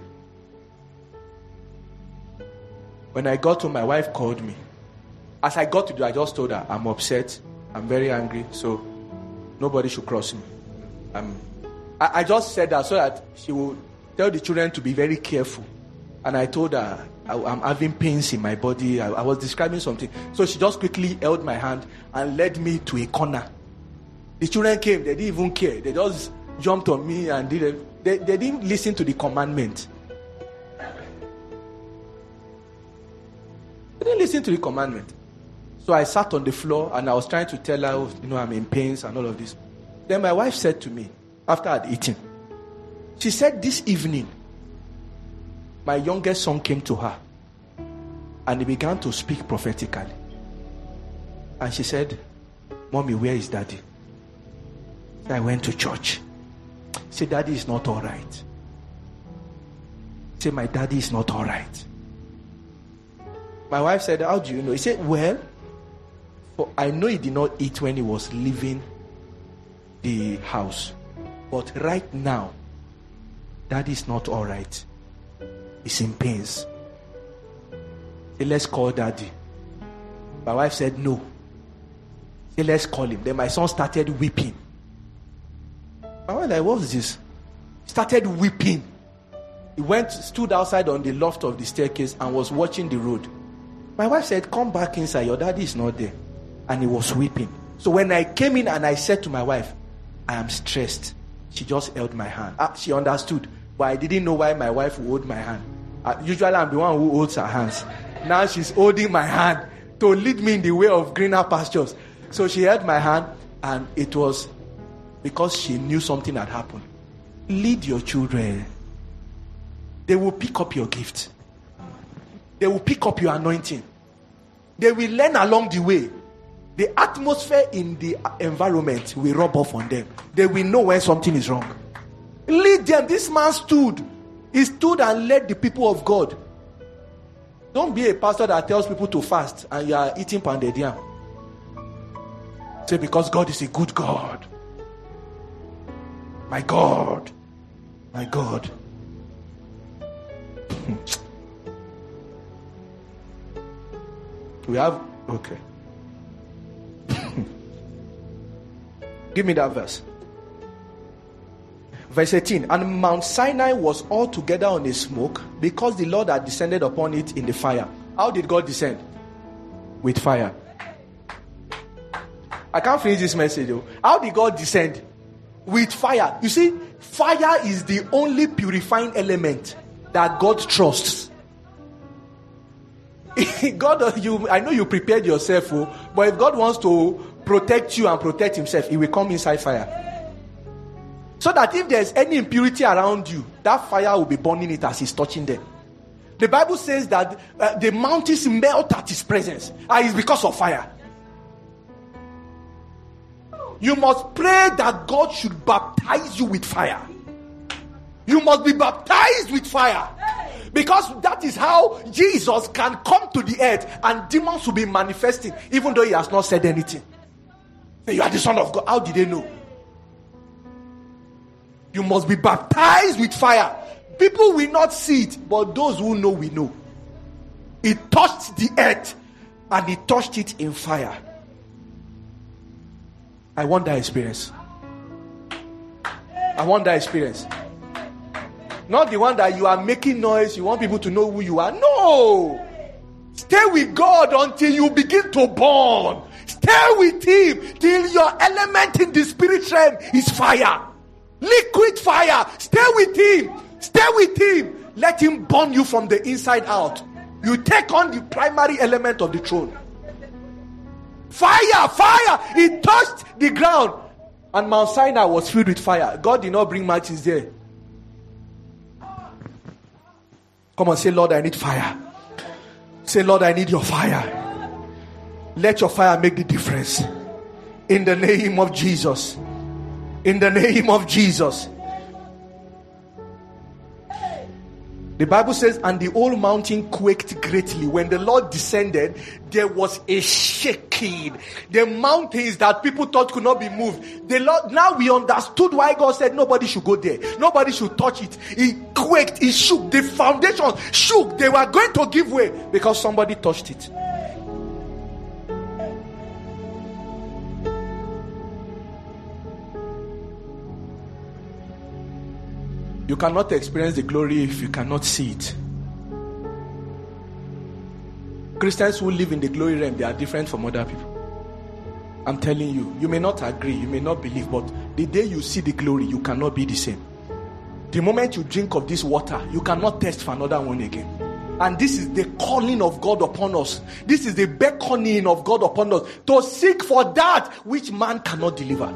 When I got home, my wife called me. As I got to do, I just told her, I'm upset. I'm very angry. So nobody should cross me. Um, I, I just said that so that she will tell the children to be very careful. And I told her, I, I'm having pains in my body. I, I was describing something. So she just quickly held my hand and led me to a corner. The children came. They didn't even care. They just jumped on me and did it. They, they didn't listen to the commandment. They didn't listen to the commandment. So I sat on the floor and I was trying to tell her, you know, I'm in pains and all of this. Then my wife said to me, after I had eaten, she said, this evening, my youngest son came to her and he began to speak prophetically. And she said, Mommy, where is Daddy? I went to church. She said, Daddy is not all right. She said, my daddy is not all right. My wife said, how do you know? He said, well, for I know he did not eat when he was leaving the house. But right now, Daddy is not all right. He's in pains. Say, let's call Daddy. My wife said, no. Say, let's call him. Then my son started weeping. My wife like, what is this? Started weeping. He went, stood outside on the loft of the staircase and was watching the road. My wife said, come back inside. Your daddy is not there. And he was weeping. So when I came in and I said to my wife, I am stressed. She just held my hand. Ah, she understood. But I didn't know why my wife would hold my hand. Uh, usually I'm the one who holds her hands. Now she's holding my hand to lead me in the way of greener pastures. So she held my hand and it was because she knew something had happened. Lead your children. They will pick up your gift. They will pick up your anointing. They will learn along the way. The atmosphere in the environment will rub off on them. They will know when something is wrong. Lead them. This man stood. He stood and led the people of God. Don't be a pastor that tells people to fast and you are eating pounded yam. Say, because God is a good God. My God. My God. We have, okay. Give me that verse. Verse eighteen. And Mount Sinai was altogether on a smoke because the Lord had descended upon it in the fire. How did God descend? With fire. I can't finish this message though. How did God descend? With fire. You see, fire is the only purifying element that God trusts. God, you, I know you prepared yourself, oh, but if God wants to protect you and protect himself, he will come inside fire. So that if there's any impurity around you, that fire will be burning it as he's touching them. The Bible says that uh, the mountains melt at his presence, and it's because of fire. You must pray that God should baptize you with fire. You must be baptized with fire. Because that is how Jesus can come to the earth and demons will be manifesting even though he has not said anything. You are the Son of God. How did they know? You must be baptized with fire. People will not see it, but those who know will know. It touched the earth and he touched it in fire. I want that experience. I want that experience. Not the one that you are making noise, you want people to know who you are. No! Stay with God until you begin to burn. Stay with him till your element in the spirit realm is fire. Liquid fire. Stay with him. Stay with him. Let him burn you from the inside out. You take on the primary element of the throne. Fire, fire. It touched the ground. And Mount Sinai was filled with fire. God did not bring matches there. Come on, say, Lord, I need fire. Say, Lord, I need your fire. Let your fire make the difference. In the name of Jesus. In the name of Jesus. The Bible says, and the whole mountain quaked greatly. When the Lord descended, there was a shaking. The mountains that people thought could not be moved. The Lord, now we understood why God said nobody should go there. Nobody should touch it. It quaked, it shook. The foundation shook. They were going to give way because somebody touched it. You cannot experience the glory if you cannot see it. Christians who live in the glory realm, they are different from other people. I'm telling you, you may not agree, you may not believe, but the day you see the glory, you cannot be the same. The moment you drink of this water, you cannot taste for another one again. And this is the calling of God upon us. This is the beckoning of God upon us to seek for that which man cannot deliver.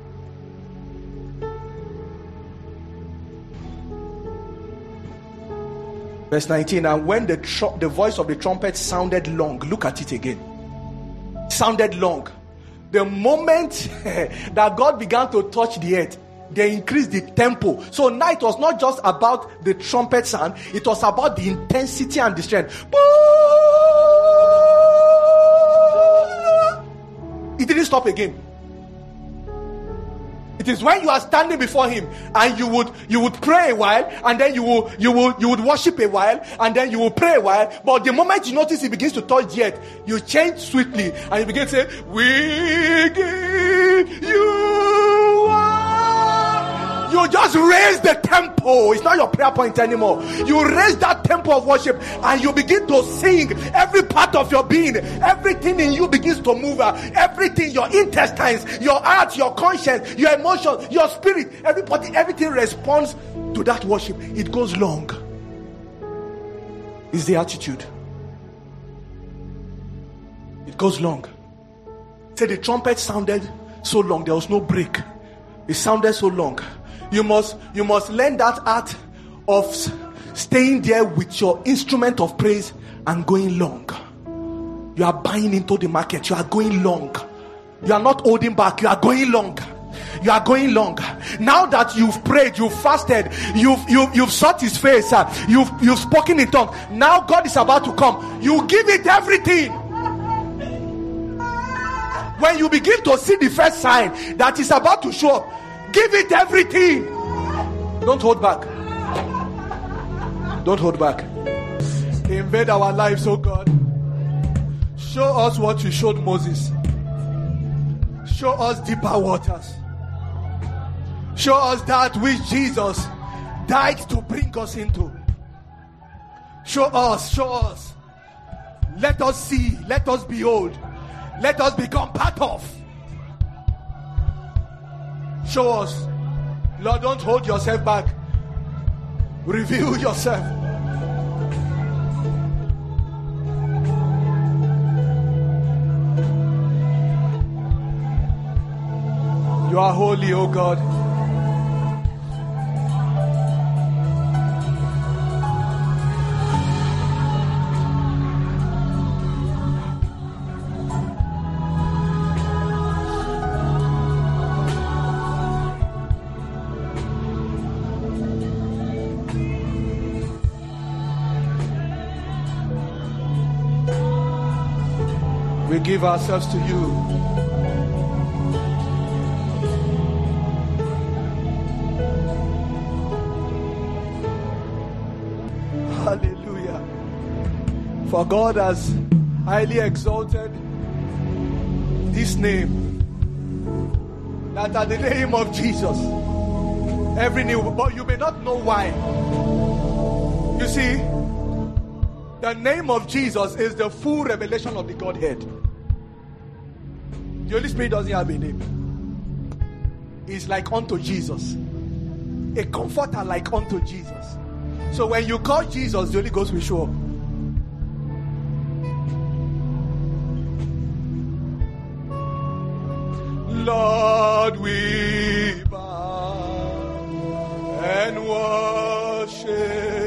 Verse nineteen, and when the tr- the voice of the trumpet sounded long, look at it again. Sounded long. The moment that God began to touch the earth, they increased the tempo. So now it was not just about the trumpet sound, it was about the intensity and the strength. It didn't stop again. It is when you are standing before him and you would you would pray a while, and then you will you will you would worship a while, and then you will pray a while. But the moment you notice he begins to touch the earth, you change swiftly and you begin to say, "We give you one." You just raise the tempo. It's not your prayer point anymore. You raise that tempo of worship and you begin to sing. Every part of your being, everything in you begins to move. Everything, your intestines, your heart, your conscience, your emotion, your spirit, everybody, everything responds to that worship. It goes long. It's the attitude. It goes long. Say the trumpet sounded so long, there was no break. It sounded so long. You must you must learn that art of staying there with your instrument of praise and going long. You are buying into the market. You are going long. You are not holding back. You are going long. You are going long. Now that you've prayed, you've fasted, you've you've you've sought his face, uh, you've you've spoken in tongues. Now God is about to come. You give it everything. When you begin to see the first sign that is about to show up, give it everything. Don't hold back. Don't hold back. Invade our lives, oh God. Show us what you showed Moses. Show us deeper waters. Show us that which Jesus died to bring us into. Show us, show us. Let us see, let us behold. Let us become part of. Show us. Lord, don't hold yourself back. Reveal yourself. You are holy, O God. We give ourselves to you. Hallelujah. For God has highly exalted this name, that at the name of Jesus, every knee, but you may not know why. You see, the name of Jesus is the full revelation of the Godhead. The Holy Spirit doesn't have a name. It's like unto Jesus. A comforter like unto Jesus. So when you call Jesus, the Holy Ghost will show up. Lord, we bow and worship